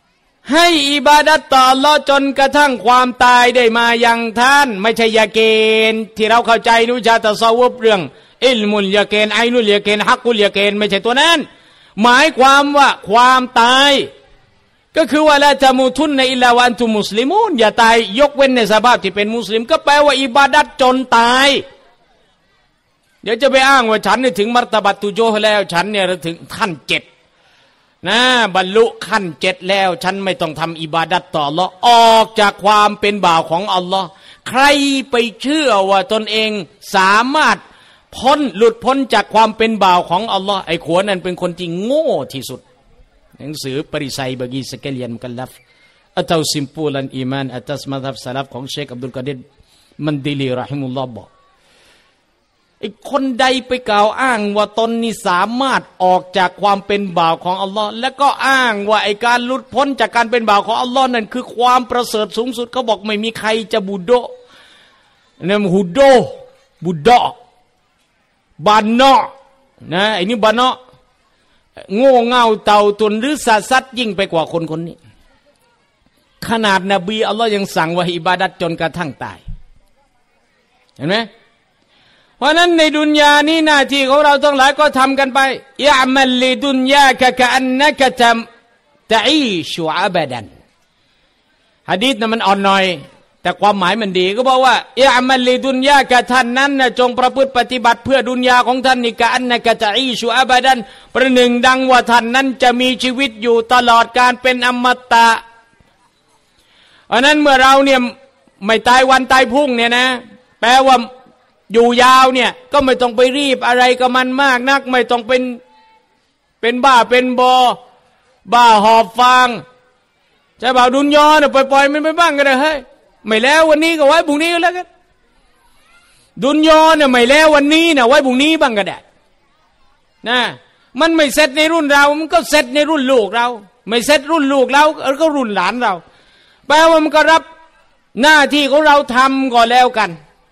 ให้อิบาดัตต่ออัลเลาะห์จนกระทั่งความตายได้มายังท่านไม่ใช่ยาเกนที่เราเข้าใจในวิชาตะซอวุฟเรื่องอิลมุลยาเกนไอนุลยาเกนฮักกุลยาเกนไม่ใช่ตัวนั้นหมายความว่าความตายก็คือว่าละจะมุทุนในอิลลาวันตุมุสลิมูนอย่าตายยกเว้นในสภาพที่เป็นมุสลิมก็แปลว่าอิบาดัตจนตายเดี๋ยวจะไปอ้างว่าฉันเนี่ยถึงมัรตะบัตตุโจฮ์แล้วฉันเนี่ยถึงขั้นเจ็ดนะบรรลุขั้นเจ็ดแล้วฉันไม่ต้องทำอิบาดัตต่ออัลเลาะห์ออกจากความเป็นบ่าวของอัลลอฮ์ใครไปเชื่อว่าตนเองสามารถพ้นหลุดพ้นจากความเป็นบ่าวของอัลลอฮ์ไอ้ขวนั้นเป็นคนที่โง่ที่สุดหนังสือปริษัยบากีสเกเลียนมุกัลลัฟอัตตาซิมปูลันอีมานอัตตัสมัซับสลับของเชคอับดุลกอดิรมันดิลีเราะฮิมุลลอฮ์บอกไอ้คนใดไปกล่าวอ้างว่าตนนี้สามารถออกจากความเป็นบ่าวของอัลลอฮ์แล้วก็อ้างว่าไอ้การหลุดพ้นจากการเป็นบ่าวของอัลลอฮ์นั่นคือความประเสริฐสูงสุดเขาบอกไม่มีใครจะบุโดเนี่ยฮุโดบุโดบานเนาะนะไอ้นี่บานเนาะโง่เง่าเต่าตุนหรือสัตว์สัตว์ยิ่งไปกว่าคนคนนี้ขนาดนบีอัลลอฮ์ยังสั่งว่าอิบาดัตจนกระทั่งตายเห็นไหมเพราะนั้นในดุนยานี้หน้าที่ของเราทั้งหลายก็ทำกันไปยะมัลลิดุนยากะกะอันนะกะตะตะอีชุอะบะดันหะดีษนั้นมันอ่อนหน่อยแต่ความหมายมันดีก็บอกว่ายะมัลลิดุนยากะท่านนั้นนะจงประพฤติปฏิบัติเพื่อดุนยาของท่านนี่กะอันนะกะตะอีชุอะบะดันประหนึ่งดังว่าท่านนั้นจะมีชีวิตอยู่ตลอดการเป็นอมตะเพราะนั้นเมื่อเราเนี่ยไม่ตายวันตายพรุ่งเนี่ยนะแปลว่าอยู่ยาวเนี่ยก็ไม่ต้องไปรีบอะไรกับมันมากนักไม่ต้องเป็นเป็นบ้าเป็นบอบ้าหอบฟางใช่เปล่าดุนยอเนี่ยปล่อยๆมันไปบ้างก็ได้เฮ้ยไม่แล้ววันนี้ก็ไว้พรุ่งนี้ก็แล้วกันดุนยอเนี่ยไม่แล้ววันนี้เนี่ยไว้พรุ่งนี้บ้างก็ได้นะมันไม่เสร็จในรุ่นเรามันก็เสร็จในรุ่นลูกเราไม่เสร็จรุ่นลูกเราก็รุ่นหลานเราแปลว่ามันก็รับหน้าที่ของเราทำก่อนแล้วกัน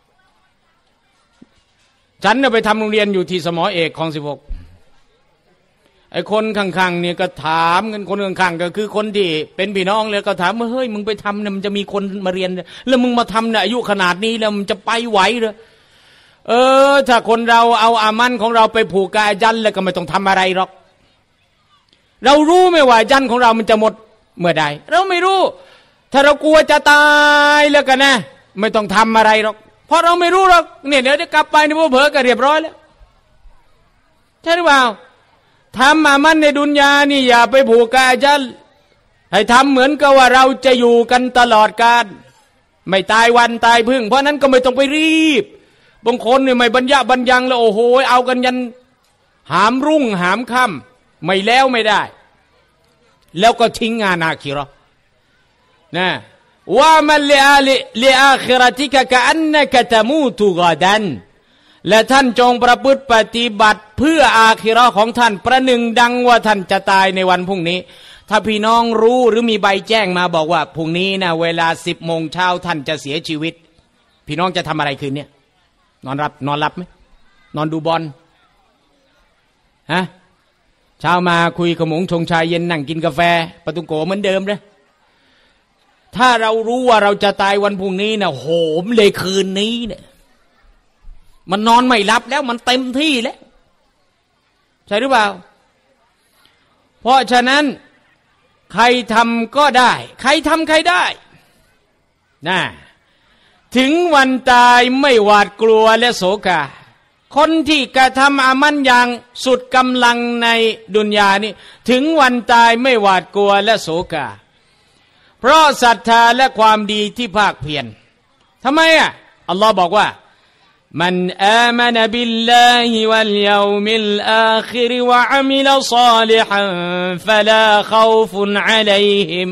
ฉันเนี่ยไปทำโรงเรียนอยู่ที่สมอเอกคลองสิบหกไอ้คนข้างๆเนี่ยก็ถามกันคนข้างๆก็คือคนที่เป็นพี่น้องเลยก็ถามว่าเฮ้ยมึงไปทำเนี่ยมันจะมีคนมาเรียนแล้วมึงมาทำเนี่ยอายุขนาดนี้แล้วมันจะไปไหวเหรอเออถ้าคนเราเอาอามันของเราไปผูกกับอาจันแล้วก็ไม่ต้องทำอะไรหรอกเรารู้ไหมว่าอาจันของเรามันจะหมดเมื่อใดเราไม่รู้ถ้าเรากลัวจะตายแล้วกันนะไม่ต้องทำอะไรหรอกเพราะเราไม่รู้หรอกเนี่ยเดี๋ยวจะกลับไปในพวกเผลอก็เรียบร้อยแล้วใช่หรือเปล่าทำอามันในดุนยานี่อย่าไปผูกกับอาจันให้ทำเหมือนกับว่าเราจะอยู่กันตลอดกาลไม่ตายวันตายพึ่งเพราะนั้นก็ไม่ต้องไปรีบบางคนเนี่ยไม่บรรยะบรรยังแล้วโอ้โหเอากันยันหามรุ่งหามค่ำไม่แล้วไม่ได้แล้วก็ทิ้งงานอาคิเราะห์นะว่ามันเลอาเลอาคิเราะติกะกะอันนะกะตะมูตุกอดันและท่านจงประพฤติปฏิบัติเพื่ออาคิเราะห์ของท่านประหนึ่งดังว่าท่านจะตายในวันพรุ่งนี้ถ้าพี่น้องรู้หรือมีใบแจ้งมาบอกว่าพรุ่งนี้นะเวลาสิบโมงเช้าท่านจะเสียชีวิตพี่น้องจะทำอะไรคืนนี้นอนรับนอนหลับไหมนอนดูบอลฮะเช้ามาคุยขมงชงชายเย็นนั่งกินกาแฟปะตุงโกเหมือนเดิมเลยถ้าเรารู้ว่าเราจะตายวันพรุ่งนี้นะโหมเลยคืนนี้เนี่ยมันนอนไม่หลับแล้วมันเต็มที่แล้วใช่หรือเปล่าเพราะฉะนั้นใครทำก็ได้ใครทำใครได้นะถึงวันตายไม่หวาดกลัวและโศกาคนที่กระทำอามันอย่างสุดกำลังในดุนยานี้ถึงวันตายไม่หวาดกลัวและโศกาเพราะศรัทธาและความดีที่ภาคเพียรทำไมอ่ะอัลลอฮ์บอกว่ามันอามันบิลลาฮิวัลยอมิลอาคิรวะอะมิลศอลิฮันฟะลาคอฟุนอะลัยฮิม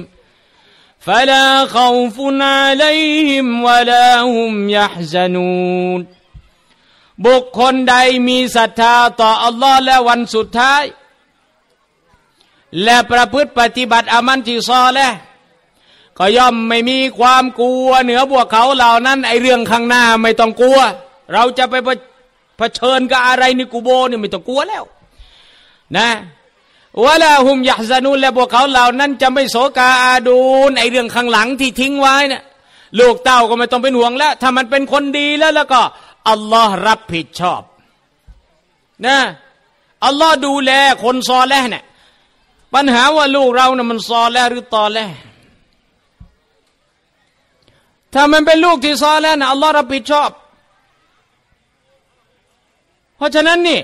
فلا خوف عليهم ولا هم يحزنون บุคคลใดมีศรัทธาต่ออัลลอฮ์และวันสุดท้ายและประพฤติปฏิบัติอามันที่ซอและก็ย่อมไม่มีความกลัวเหนือพวกเขาเหล่านั้นไอเรื่องข้างหน้าไม่ต้องกลัวเราจะไปเผชิญกับอะไรในกุโบร์นี่ไม่ต้องกลัวแล้วนะวะลาฮุมยะฮซานูนและพวกเขาเหล่านั้นจะไม่โศกาอาดูนไอเรื่องข้างหลังที่ทิ้งไว้เนี่ยลูกเต้าก็ไม่ต้องเป็นห่วงแล้วถ้ามันเป็นคนดีแล้วแล้วก็อัลลอฮ์รับผิดชอบนะอัลลอฮ์ดูแลคนซอเลห์เนี่ยปัญหาว่าลูกเราเนี่ยมันซอเลห์หรือตอเลห์ถ้ามันเป็นลูกที่ซอเลห์นะอัลลอฮ์รับผิดชอบเพราะฉะนั้นนี่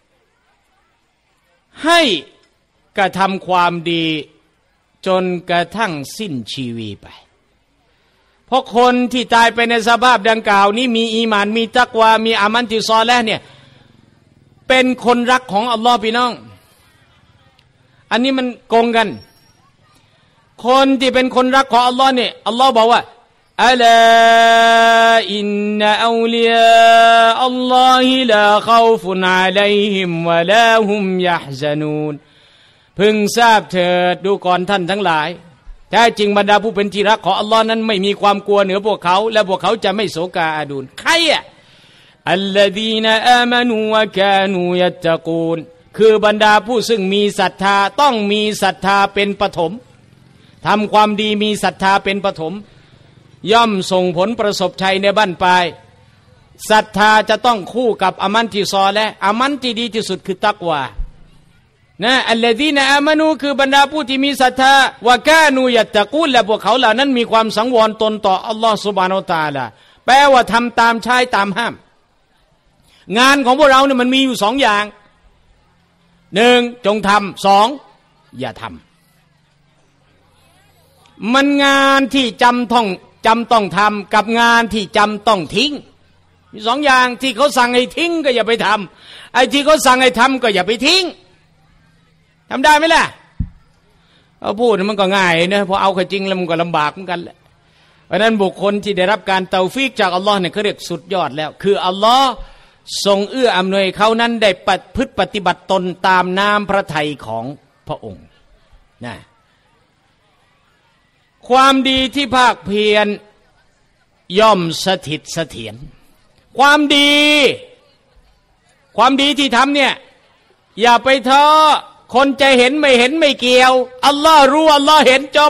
ให้กระทำความดีจนกระทั่งสิ้นชีวิตไปเพราะคนที่ตายไปในสภาพดังกล่าวนี้มีอีหม่านมีตักวามีอามันที่ซอเลห์เนี่ยเป็นคนรักของอัลลอฮ์พี่น้องอันนี้มันโกงกันคนที่เป็นคนรักของอัลลอฮ์เนี่ยอัลลอฮ์บอกว่าอัลาอินนาอูลิยาอัลลอฮิลาคอฟุนอะลัยฮิมวะลาฮุมยะฮซานูนพึงทราบเถิดดูก่อนท่านทั้งหลายแท้จริงบรรดาผู้เป็นที่รักของอัลลอฮ์นั้นไม่มีความกลัวเหนือพวกเขาและพวกเขาจะไม่โศกาอาดูนใครอ่ะอัลลดีนอามานูวะกานูยัตตะกูนคือบรรดาผู้ซึ่งมีศรัทธาต้องมีศรัทธาเป็นปฐมทำความดีมีศรัทธาเป็นปฐมย่อมส่งผลประสบชัยในบั้นปลายศรัทธาจะต้องคู่กับอามันที่ซอและอามันที่ดีที่สุดคือตักวานะอัลลดีนอามานูคือบรรดาผู้ที่มีศรัทธาวะกานูยัตตะกูนและพวกเขาเหล่านั้นมีความสังวรตนต่ออัลลอฮฺซุบฮานะฮูวะตะอาลาแปลว่าทำตามใช้ตามห้ามงานของพวกเราเนี่ยมันมีอยู่สองอย่างหนึ่งจงทำสองอย่าทำมันงานที่จำต้องจำต้องทำกับงานที่จำต้องทิ้งมีสองอย่างที่เขาสั่งให้ทิ้งก็อย่าไปทำไอ้ที่เขาสั่งให้ทำก็อย่าไปทิ้งทำได้ไหมล่ะเอาพูดมันก็ง่ายนะพอเอาเข้าจริงแล้วมันก็ลำบากเหมือนกันแหละเพราะนั้นบุคคลที่ได้รับการเตาฟีกจากอัลลอฮ์เนี่ยเขาเรียกสุดยอดแล้วคืออัลลอฮ์ทรงเอื้ออำนวยเขานั้นได้ปฏิพฤติปฏิบัติตนตามน้ำพระทัยของพระองค์นะความดีที่ภาคเพียรย่อมสถิตเสถียรความดีความดีที่ทำเนี่ยอย่าไปท้อคนจะเห็นไม่เห็นไม่เกี่ยวอัลลอฮ์รู้อัลลอฮ์เห็นจบ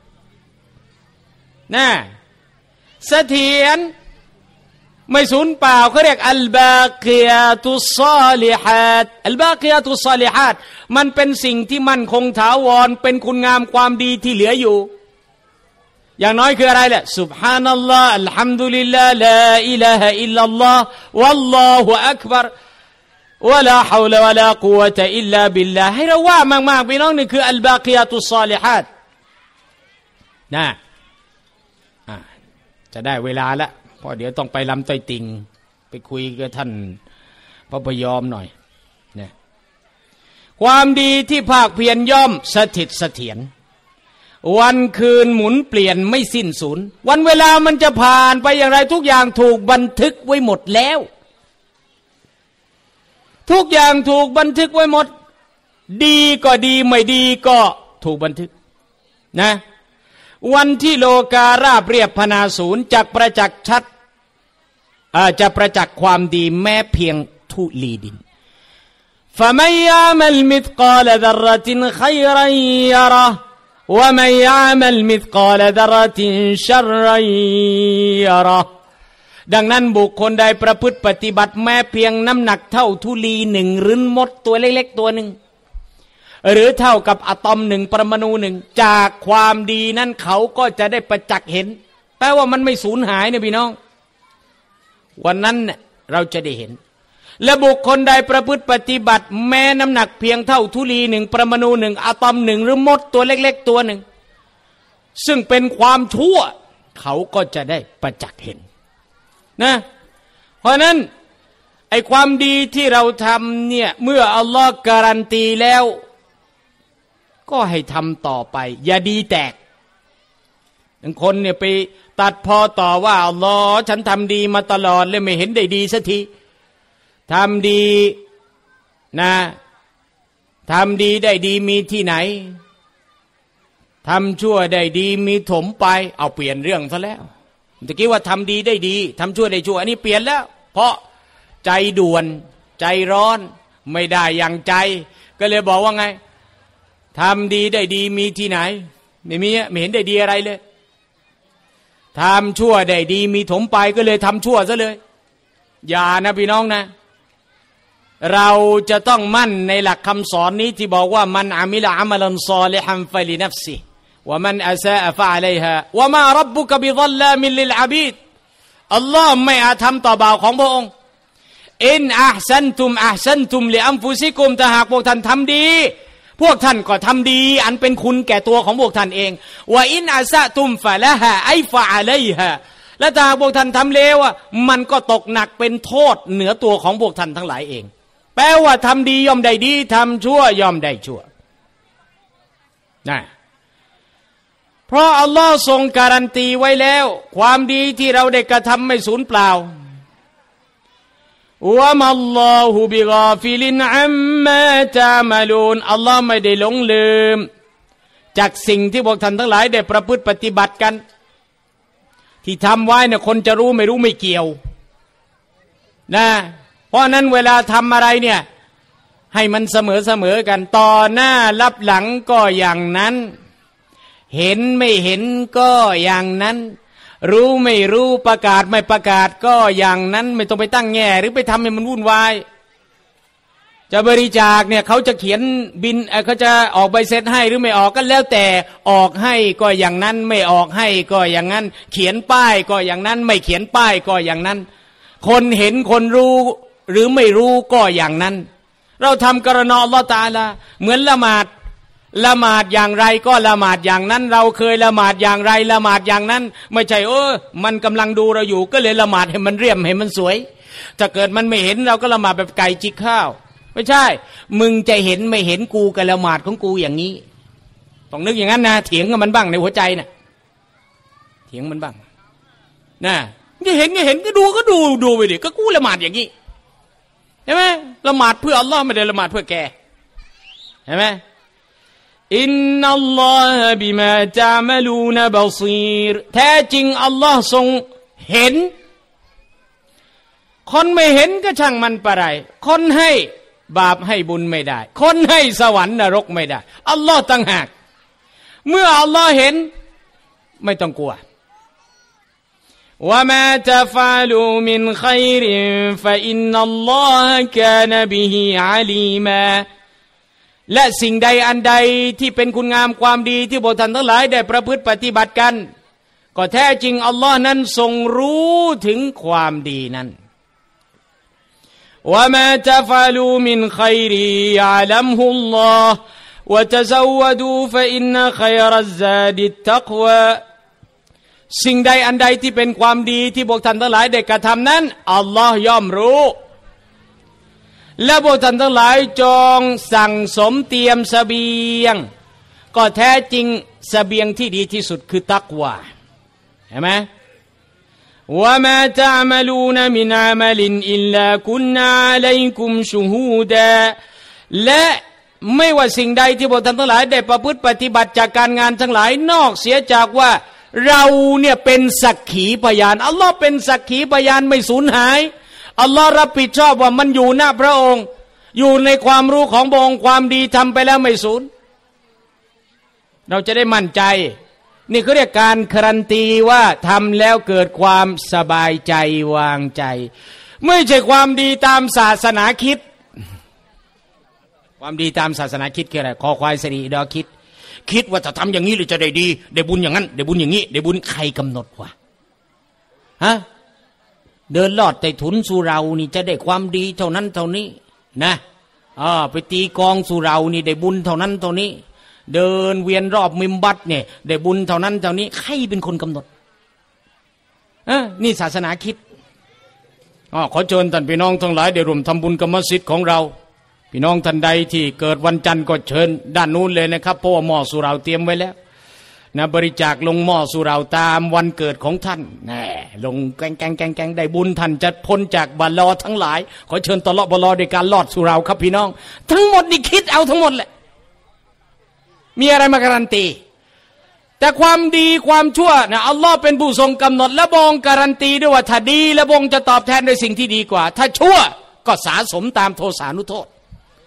นะเสถียรไม่สูญเปล่าเขาเรียกอัลบากียาตุศศอลิฮัตอัลบากียาตุศศอลิฮัตมันเป็นสิ่งที่มั่นคงถาวรเป็นคุณงามความดีที่เหลืออยู่อย่างน้อยคืออะไรล่ะซุบฮานัลลอฮ์อัลฮัมดุลิลลาห์ลาอิลาฮะอิลลัลลอฮ์วัลลอฮุอักบัรวะลาฮาวละวะลากุวะตะอิลลาบิลลาห์ให้เราว่ามากๆพี่น้องนี่คืออัลบากียาตุศศอลิฮัตนะจะได้เวลาละเพราะเดี๋ยวต้องไปลำต้อยติงไปคุยกับท่านพระพยอมหน่อยเนี่ยความดีที่ภาคเพียรย่อมสถิตเสถียรวันคืนหมุนเปลี่ยนไม่สิ้นสุดวันเวลามันจะผ่านไปอย่างไรทุกอย่างถูกบันทึกไว้หมดแล้วทุกอย่างถูกบันทึกไว้หมดดีก็ดีไม่ดีก็ถูกบันทึกนะวันที่โลการาบเรียบพนาศูนย์จักประจักษ์ชัดจะประจักษ์ความดีแม้เพียงทุลีดิน فمن يعمل مثقال ذرة خيرا يره ومن يعمل مثقال ذرة شرا يره ดังนั้นบุคคลใดประพฤติปฏิบัติแม้เพียงน้ำหนักเท่าธุลีหนึ่งหรือมดตัวเล็กๆตัวหนึ่งหรือเท่ากับอะตอมหนึ่งปรมาณูหนึ่งจากความดีนั้นเขาก็จะได้ประจักษ์เห็นแปลว่ามันไม่สูญหายนะพี่น้องวันนั้นเราจะได้เห็นและบุคคลใดประพฤติปฏิบัติแม้น้ำหนักเพียงเท่าธุลีหนึ่งปรมาณูหนึ่งอะตอมหนึ่งหรือมดตัวเล็กๆตัวหนึ่งซึ่งเป็นความชั่วเขาก็จะได้ประจักษ์เห็นนะเพราะนั้นไอ้ความดีที่เราทำเนี่ยเมื่ออัลลอฮ์การันตีแล้วก็ให้ทำต่อไปอย่าดีแตกบางคนเนี่ยไปตัดพอต่อว่าอัลลอฮ์ฉันทำดีมาตลอดเลยไม่เห็นได้ดีสักทีทำดีนะทำดีได้ดีมีที่ไหนทำชั่วได้ดีมีถมไปเอาเปลี่ยนเรื่องซะแล้วตะกี้ว่าทำดีได้ดีทำชั่วได้ชั่วอันนี้เปลี่ยนแล้วเพราะใจด่วนใจร้อนไม่ได้อย่างใจก็เลยบอกว่าไงทำดีได้ดีมีที่ไหนไม่มีไม่เห็นได้ดีอะไรเลยทำชั่วได้ดีมีถมไปก็เลยทำชั่วซะเลยอย่านะพี่น้องนะเราจะต้องมั่นในหลักคำสอนนี้ที่บอกว่ามันอามิลอามัลันซอลิฮัมฟะลินัฟซิวะมันอาซาอะฟะอะลัยฮาวะมาร็อบบุกะบิฎอลลามินลิลอาบีดอัลลอฮ์ไม่อาธรรมต่อบ่าวของพระองค์อินอะห์ซันตุมอะห์ซันตุมลิอัมฟุซิกุมถ้าหากพวกท่านทำดีพวกท่านก็ทำดีอันเป็นคุณแก่ตัวของพวกท่านเองว่าอินอาซะตุมฟะละฮะไอฟะอะลัยฮะและถ้าพวกท่านทำเลวมันก็ตกหนักเป็นโทษเหนือตัวของพวกท่านทั้งหลายเองแปลว่าทำดีย่อมได้ดีทำชั่วย่อมได้ชั่วนะเพราะอัลลอฮ์ทรงการันตีไว้แล้วความดีที่เราได้กระทำไม่สูญเปล่าวะมัลลอฮุบิกาฟิลินอัมมาตะมะลูนอัลลอฮ์ไม่ได้หลงลืมจากสิ่งที่พวกท่านทั้งหลายได้ประพฤติปฏิบัติกันที่ทำไว้เนี่ยคนจะรู้ไม่รู้ไม่เกี่ยวนะเพราะนั้นเวลาทำอะไรเนี่ยให้มันเสมอเสมอกันต่อหน้ารับหลังก็อย่างนั้นเห็นไม่เห็นก็อย่างนั้นรู้ไม่รู้ประกาศไม่ประกาศก็อย่างนั้นไม่ต้องไปตั้งแง่หรือไปทำให้มันวุ่นวายจะบริจาคเนี่ยเขาจะเขียนบินเขาจะออกใบเสร็จให้หรือไม่ออกก็แล้วแต่ออกให้ก็อย่างนั้นไม่ออกให้ก็อย่างนั้นเขียนป้ายก็อย่างนั้นไม่เขียนป้ายก็อย่างนั้นคนเห็นคนรู้หรือไม่รู้ก็อย่างนั้นเราทำกรณออัลเลาะห์ตะอาลาเหมือนละหมาดละหมาดอย่างไรก็ละหมาดอย่างนั้นเราเคยละหมาดอย่างไรละหมาดอย่างนั้นไม่ใช่เออมันกำลังดูเราอยู่ก็เลยละหมาดให้มันเรียมให้มันสวยถ้าเกิดมันไม่เห็นเราก็ละหมาดแบบไก่จิกข้าวไม่ใช่มึงจะเห็นไม่เห็นกูกับละหมาดของกูอย่างนี้ต้องนึกอย่างนั้นนะเถียงกับมันบ้างในหัวใจนะเถียงมันบ้างนะจะเห็นก็เห็นก็ดูก็ดูดูไปดิก็กูละหมาดอย่างนี้ใช่ไหมละหมาดเพื่ออัลลอฮ์ไม่ได้ละหมาดเพื่อแกใช่ไหมอินนัลลอฮะบิมาตะมะลูนบะซีรแท้จริงอัลลอฮ์ทรงเห็นคนไม่เห็นก็ช่างมันปะไรคนให้บาปให้บุญไม่ได้คนให้สวรรค์นรกไม่ได้อัลลอฮ์ต่างหากเมื่ออัลลอฮ์เห็นไม่ต้องกลัวوما تفعلوا من خير فإن الله كان به عليما และสิ่งใดอันใดที่เป็นคุณงามความดีที่พวกท่านทั้งหลายได้ประพฤติปฏิบัติกันก็แท้จริงอัลลอฮ์นั้นทรงรู้ถึงความดีนั้น وما تفعلوا من خير يعلمه الله وتزودوا فإن خير الزاد التقوىสิ่งใดอันใดที่เป็นความดีที่พวกท่านทั้งหลายได้กระทำนั้นอัลลอฮ์ย่อมรู้และพวกท่านทั้งหลายจงสั่งสมเตรียมเสบียงก็แท้จริงเสบียงที่ดีที่สุดคือตักวาเห็นไหมวะมาตะมะลูนมินอามัลินอิลลากุนนาอะลัยกุมชุฮูดาและไม่ว่าสิ่งใดที่พวกท่านทั้งหลายได้ประพฤติปฏิบัติจากการงานทั้งหลายนอกเสียจากว่าเราเนี่ยเป็นสักขีพยานอัลลอฮ์เป็นสักขีพยานไม่สูญหายอัลลอฮ์รับผิดชอบว่ามันอยู่หน้าพระองค์อยู่ในความรู้ของพระองค์ความดีทำไปแล้วไม่สูญเราจะได้มั่นใจนี่เขาเรียกการการันตีว่าทำแล้วเกิดความสบายใจวางใจไม่ใช่ความดีตามศาสนาคิดความดีตามศาสนาคิดคืออะไรคอควายสรีดอคิดคิดว่าถ้าทำอย่างนี้เลยจะได้ดีได้บุญอย่างนั้นได้บุญอย่างนี้ได้บุญใครกำหนดวะฮะเดินลอดใต้ถุนสุเรานี่จะได้ความดีเท่านั้นเท่านี้นะอ่าไปตีกองสุเรานี่ได้บุญเท่านั้นเท่านี้เดินเวียนรอบมิมบัตเนี่ยได้บุญเท่านั้นเท่านี้ใครเป็นคนกำหนดเออนี่ศาสนาคิดอ๋อขอเชิญท่านพี่น้องทั้งหลายได้ร่วมทำบุญกับมัสยิดของเราพี่น้องท่านใดที่เกิดวันจันทร์ก็เชิญด้านนู้นเลยนะครับเพราะว่าหม้อสุราเตรียมไว้แล้วนะบริจาคลงหม้อสุราตามวันเกิดของท่านแน่ลงแกงแกงแกงแกงได้บุญท่านจะพ้นจากบาลอทั้งหลายขอเชิญตลอดบาลอในการลอดสุราครับพี่น้องทั้งหมดนี่คิดเอาทั้งหมดแหละมีอะไรมาการันตีแต่ความดีความชั่วนะอัลลอฮ์เป็นผู้ทรงกำหนดและบงการันตีด้วยว่าถ้าดีและบงจะตอบแทนด้วยสิ่งที่ดีกว่าถ้าชั่วก็สะสมตามโทสานุโทษ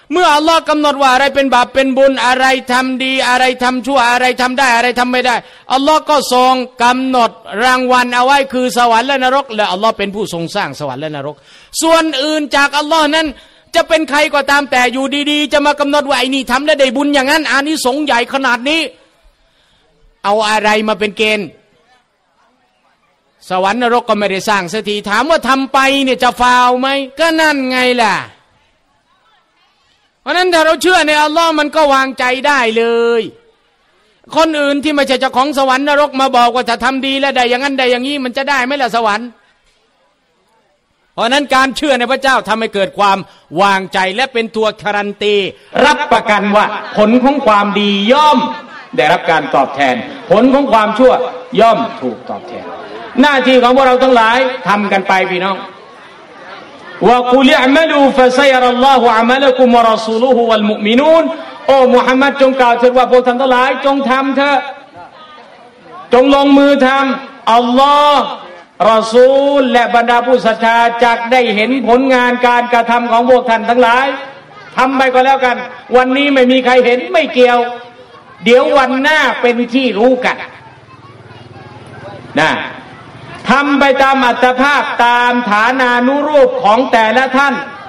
เมื่ออัลลอฮ์กำหนดว่าอะไรเป็นบาปเป็นบุญอะไรทำดีอะไรทำชั่วอะไรทำได้อะไรทำไม่ได้อัลลอฮ์ก็ทรงกำหนดรางวัลเอาไว้คือสวรรค์และนรกและอัลลอฮ์เป็นผู้ทรงสร้างสวรรค์และนรกส่วนอื่นจากอัลลอฮ์นั้นจะเป็นใครก็ตามแต่อยู่ดีๆจะมากำหนดว่าไอ้นี่ทำแล้วได้บุญอย่างนั้นอานิสงส์ใหญ่ขนาดนี้เอาอะไรมาเป็นเกณฑ์สวรรค์นรกก็ไม่ได้สร้างสักทีถามว่าทำไปเนี่ยจะฟาวไหมก็นั่นไงล่ะเพราะนั้นถ้าเราเชื่อในอัลลอฮ์มันก็วางใจได้เลยคนอื่นที่ไม่ใช่เจ้าของสวรรค์นรกมาบอกว่าจะทำดีแล้วได้อย่างนั้นได้อย่างนี้มันจะได้ไหมล่ะสวรรค์เพราะนั้นการเชื่อในพระเจ้าทำให้เกิดความวางใจและเป็นตัวการันตีรับประกันว่าผลของความดีย่อมได้รับการตอบแทนผลของความชั่วย่อมถูกตอบแทนหน้าที่ของพวกเราทั้งหลายทำกันไปพี่น้องว่ากุลิอัมลูฟะซัยรัลลอฮุอะมัลกุมวะรอซูลุฮุวัลมุมินูนโอ้มุฮัมมัดจงกล่าวเถิดว่าพวกท่านทั้งหลายจงทำเถอะจงลงมือทำอัลลอฮ์รอซูลและบรรดาผู้ศรัทธาจักได้เห็นผลงานการกระทำของพวกท่านทั้งหลายทำไปก็แล้วกันวันนี้ไม่มีใครเห็นไม่เกี่ยวเดี๋ยววันหน้าเป็นที่รู้กันนะทำไปตามอัตภาพตามฐานานุรูปของแต่ละท่าน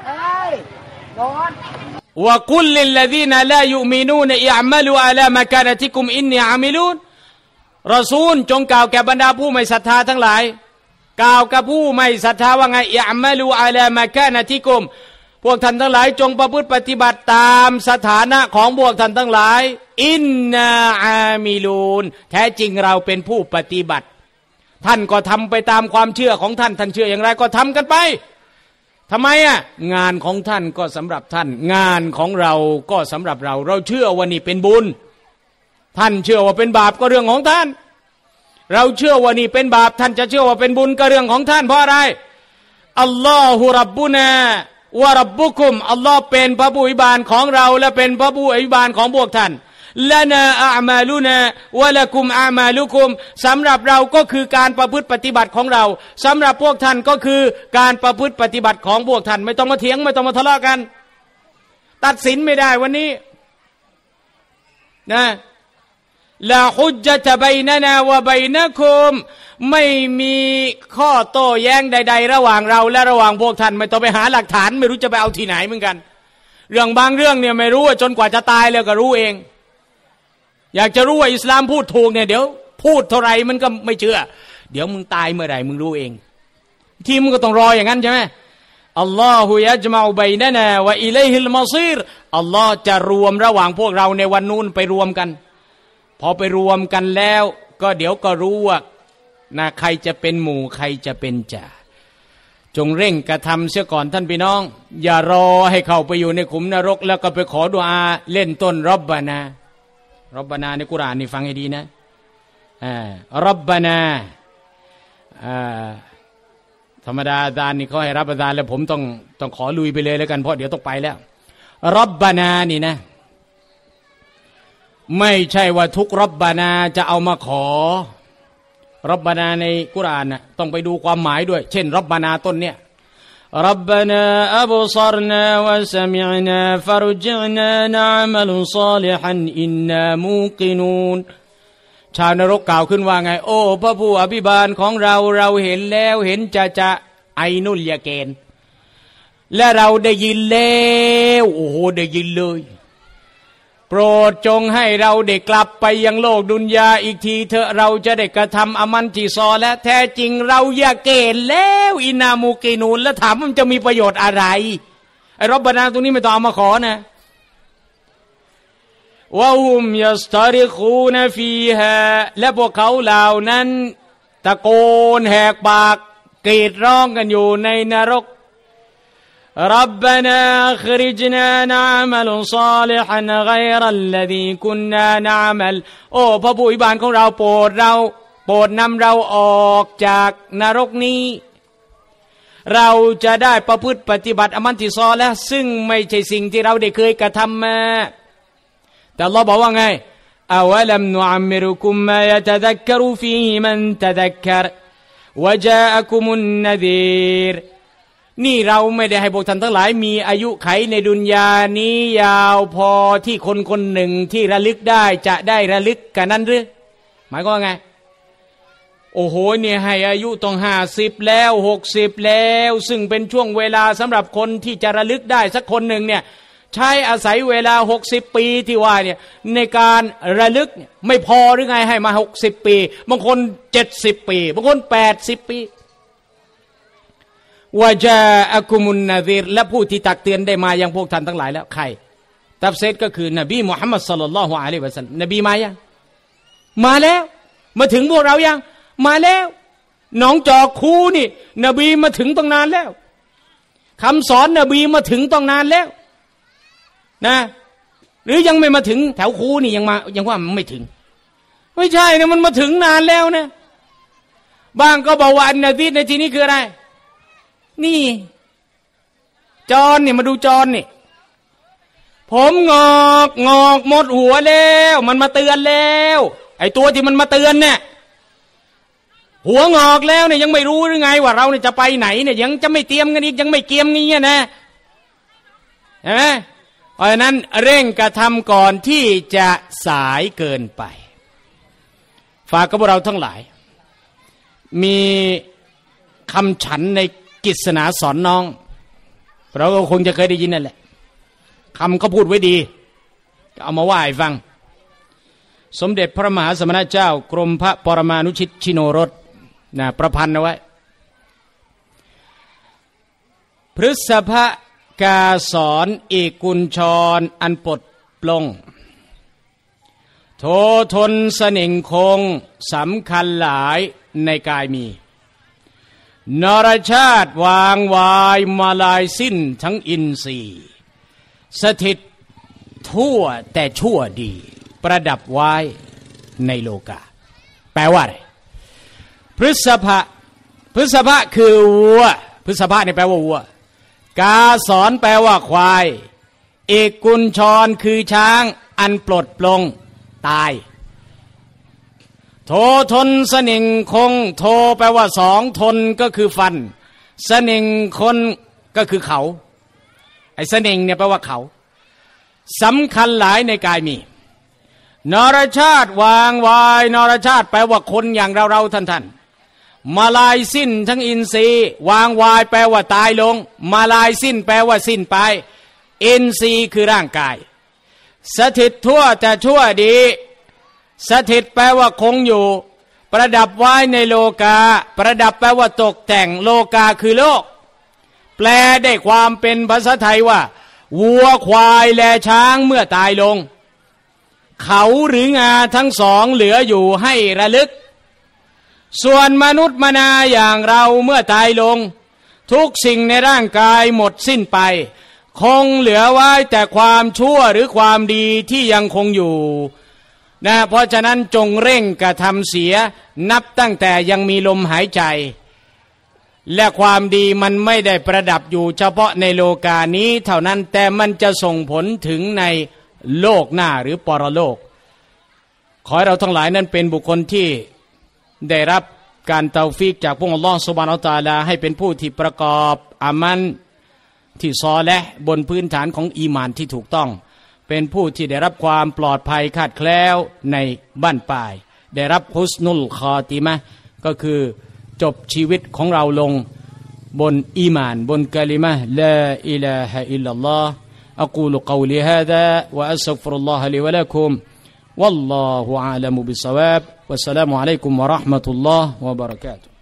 วะกุลลิลลซีนาลายุมินูนอิอ์มัลูอะลามะกานะติกุมอินนีอามิลูนรอซูลจงกล่าวแก่บรรดาผู้ไม่ศรัทธาทั้งหลายกล่าวกับผู้ไม่ศรัทธาว่าไงอิอ์มัลูอะลามะกานะติกุมพวกท่านทั้งหลายจงประพฤติปฏิบัติตามสถานะของพวกท่านทั้งหลายอินนาอามิลูนแท้จริงเราเป็นผู้ปฏิบัติท่านก็ทำไปตามความเชื่อของท่านท่านเชื่ออย่างไรก็ทำกันไปทำไมอ่ะงานของท่านก็สำหรับท่านงานของเราก็สำหรับเราเราเชื่อว่านี่เป็นบุญท่านเชื่อว่าเป็นบาปก็เรื่องของท่านเราเชื่อว่านี่เป็นบาปท่านจะเชื่อว่าเป็นบุญก็เรื่องของท่านเพราะอะไรอัลลอฮุรับบุนาวะรับบุคุมอัลลอฮ์เป็นพระผู้อภิบาลของเราและเป็นพระผู้อภิบาลของพวกท่านละนาอามาลุนาวะละกุมอามาลุคุมสำหรับเราก็คือการประพฤติปฏิบัติของเราสำหรับพวกท่านก็คือการประพฤติปฏิบัติของพวกท่านไม่ต้องมาเถียงไม่ต้องมาทะเลาะกันตัดสินไม่ได้วันนี้นะลาฮุจญะตะบัยนะนาวะบัยนะกุมไม่มีข้อโต้แย้งใดๆระหว่างเราและระหว่างพวกท่านไม่ต้องไปหาหลักฐานไม่รู้จะไปเอาที่ไหนเหมือนกันเรื่องบางเรื่องเนี่ยไม่รู้จนกว่าจะตายแล้วก็รู้เองอยากจะรู้ว่าอิสลามพูดถูกเนี่ยเดี๋ยวพูดเท่าไรมันก็ไม่เชื่อเดี๋ยวมึงตายเมื่อไหร่มึงรู้เองทีมึงก็ต้องรออย่างนั้นใช่ไหมอัลลอฮุยัจมะอุบัยนะนาวะอิลัยฮิลมอซีรอัลลอฮ์จะรวมระหว่างพวกเราในวันนู้นไปรวมกันพอไปรวมกันแล้วก็เดี๋ยวก็รู้ว่านะใครจะเป็นหมู่ใครจะเป็นจ่าจงเร่งกระทำเสียก่อนท่านพี่น้องอย่ารอให้เข้าไปอยู่ในขุมนรกแล้วก็ไปขอดุอาเล่นต้นรับบานารับบานาในกุรอานนี่ฟังให้ดีนะอ่ารับบานาอ่าธรรมดาอาจารย์นี่เขาให้รับอาจารย์แล้วผมต้องต้องขอลุยไปเลยแล้วกันเพราะเดี๋ยวต้องไปแล้วรับบานานี่นะไม่ใช่ว่าทุกรับบานาจะเอามาขอรับบานาในกุรอานน่ะต้องไปดูความหมายด้วยเช่นรับบานาต้นเนี่ยรับบานาอับศรนาวะสมิอนาฟารจิอนานะอ์มัลศอลิฮันอินนามูกินูนชาวนรกกล่าวขึ้นว่าไงโอ้พระผู้อภิบาลของเราเราเห็นแล้วเห็นจะจะไอนุลยาเกนและเราได้ยินแล้วโอ้โหได้ยินเลยโปรดจงให้เราได้กลับไปยังโลกดุนยาอีกทีเถอะเราจะได้กระทำอามันจีซอและแท้จริงเราอยากเกณฑ์แล้วอินามูกีนูนแล้วถามมันจะมีประโยชน์อะไรไอ้รับบานาตรงนี้ไม่ต้องเอามาขอนะวะฮุมยัสตาริคูนฟีฮาและพวกเขาเหล่านั้นตะโกนแหกปากกรีดร้องกันอยู่ในนรกربنا أخرجنا نعمل صالحا غير الذي كنا نعمل โอ้พระผู้อภิบาลของเราโปรดเราโปรดนำเราออกจากนรกนี้เราจะได้ประพฤติปฏิบัติอามันที่ซอแล้วซึ่งไม่ใช่สิ่งที่เราได้เคยกระทำมาแต่อัลเลาะห์บอกว่าไงอาวะลัมนุอัมมิรุกุมมายะตะซักกะรุฟีฮิมันตะซักกะรวะจาอะกุมุนนะซีรนี่เราไม่ได้ให้พวกท่านทั้งหลายมีอายุไขในดุนยานี้ยาวพอที่คนคนหนึ่งที่ระลึกได้จะได้ระลึกกันนั้นหรือหมายก็ว่าไงโอ้โหเนี่ยให้อายุต้องห้าสิบแล้วหกสิบแล้วซึ่งเป็นช่วงเวลาสำหรับคนที่จะระลึกได้สักคนหนึ่งเนี่ยใช้อาศัยเวลาหกสิบปีที่ว่าเนี่ยในการระลึกเนี่ยไม่พอหรือไงให้มาหกสิบปีบางคนเจ็ดสิบปีบางคนแปดสิบปีวะจาอะกุมุนนาซีรและผู้ที่ตักเตือนได้มายังพวกท่านทั้งหลายแล้วใครตัฟซีรก็คือนบีมุฮัมมัดศ็อลลัลลอฮุอะลัยฮิวะซัลลัมนบีมายังมาแล้วมาถึงพวกเรายังมาแล้วหนองจอกคูนี่นบีมาถึงตั้งนานแล้วคำสอนนบีมาถึงตั้งนานแล้วนะหรือยังไม่มาถึงแถวคูนี่ยังมายังว่ามันไม่ถึงไม่ใช่นะมันมาถึงนานแล้วนะบางก็บอกว่าอันนาซีรในที่นี้คืออะไรนี่จอนนี่มาดูจอนนี่ผมงอกงอกหมดหัวแล้วมันมาเตือนแล้วไอ้ตัวที่มันมาเตือนเนี่ยหัวงอกแล้วเนี่ยยังไม่รู้หรือไงว่าเราเนี่ยจะไปไหนเนี่ยยังจะไม่เตรียมกันอีกยังไม่เกียมงี้นะเห็นไหมเพราะฉะนั้นเร่งกระทำก่อนที่จะสายเกินไปฝากกับพวกเราทั้งหลายมีคำฉันในกิจสนาสอนน้องเราก็คงจะเคยได้ยินนั่นแหละคำเขาพูดไว้ดีเอามาว่าให้ฟังสมเด็จพระมหาสมณเจ้ากรมพระปรมานุชิตชิโนรสนะประพันธ์เอาไว้พฤษภกาสอนเอกกุญชรอันปลดปลงโททนเสน่งคงสำคัญหลายในกายมีนรชาติวางวายมาลายสิ้นทั้งอินทรีย์สถิตทั่วแต่ชั่วดีประดับไว้ในโลกาแปลว่าอะไรพฤษภะพฤษภะคือวัวพฤษภะนี่แปลว่าวัวกาสอนแปลว่าควายเอกกุญชรคือช้างอันปลดปลงตายโททนเสน่งคงโทแปลว่าสองทนก็คือฟันเสน่งคนก็คือเขาไอ้เสน่งเนี่ยแปลว่าเขาสำคัญหลายในกายมีนรชาติวางวายนรชาติแปลว่าคนอย่างเราเราท่านท่านมาลายสิ้นทั้งอินทรีย์วางวายแปลว่าตายลงมาลายสิ้นแปลว่าสิ้นไปอินทรีย์คือร่างกายสถิตทั่วแต่ชั่วดีสถิตแปลว่าคงอยู่ประดับไว้ในโลกาประดับแปลว่าตกแต่งโลกาคือโลกแปลได้ความเป็นภาษาไทยว่าวัวควายและช้างเมื่อตายลงเขาหรืองาทั้งสองเหลืออยู่ให้ระลึกส่วนมนุษย์มนาอย่างเราเมื่อตายลงทุกสิ่งในร่างกายหมดสิ้นไปคงเหลือไว้แต่ความชั่วหรือความดีที่ยังคงอยู่นะเพราะฉะนั้นจงเร่งกระทำเสียนับตั้งแต่ยังมีลมหายใจและความดีมันไม่ได้ประดับอยู่เฉพาะในโลกานี้เท่านั้นแต่มันจะส่งผลถึงในโลกหน้าหรือปรโลกขอให้เราทั้งหลายนั้นเป็นบุคคลที่ได้รับการเตาฟีกจากพระองค์อัลเลาะห์ซุบฮานะฮูวะตะอาลาให้เป็นผู้ที่ประกอบอามันที่ซอและห์บนพื้นฐานของอีหม่านที่ถูกต้องเป็นผู้ที่ได้รับความปลอดภัยคาดแคล้วในบ้านปลายได้รับฮุสนุลคอติมะห์ก็คือจบชีวิตของเราลงบนอีหม่านบนกะลิมะห์ลาอิลาฮะอิลลัลลอฮ์أقول قولي هذا وأستغفر الله لي ولكم والله أعلم بالصواب والسلام عليكم ورحمة الله وبركاته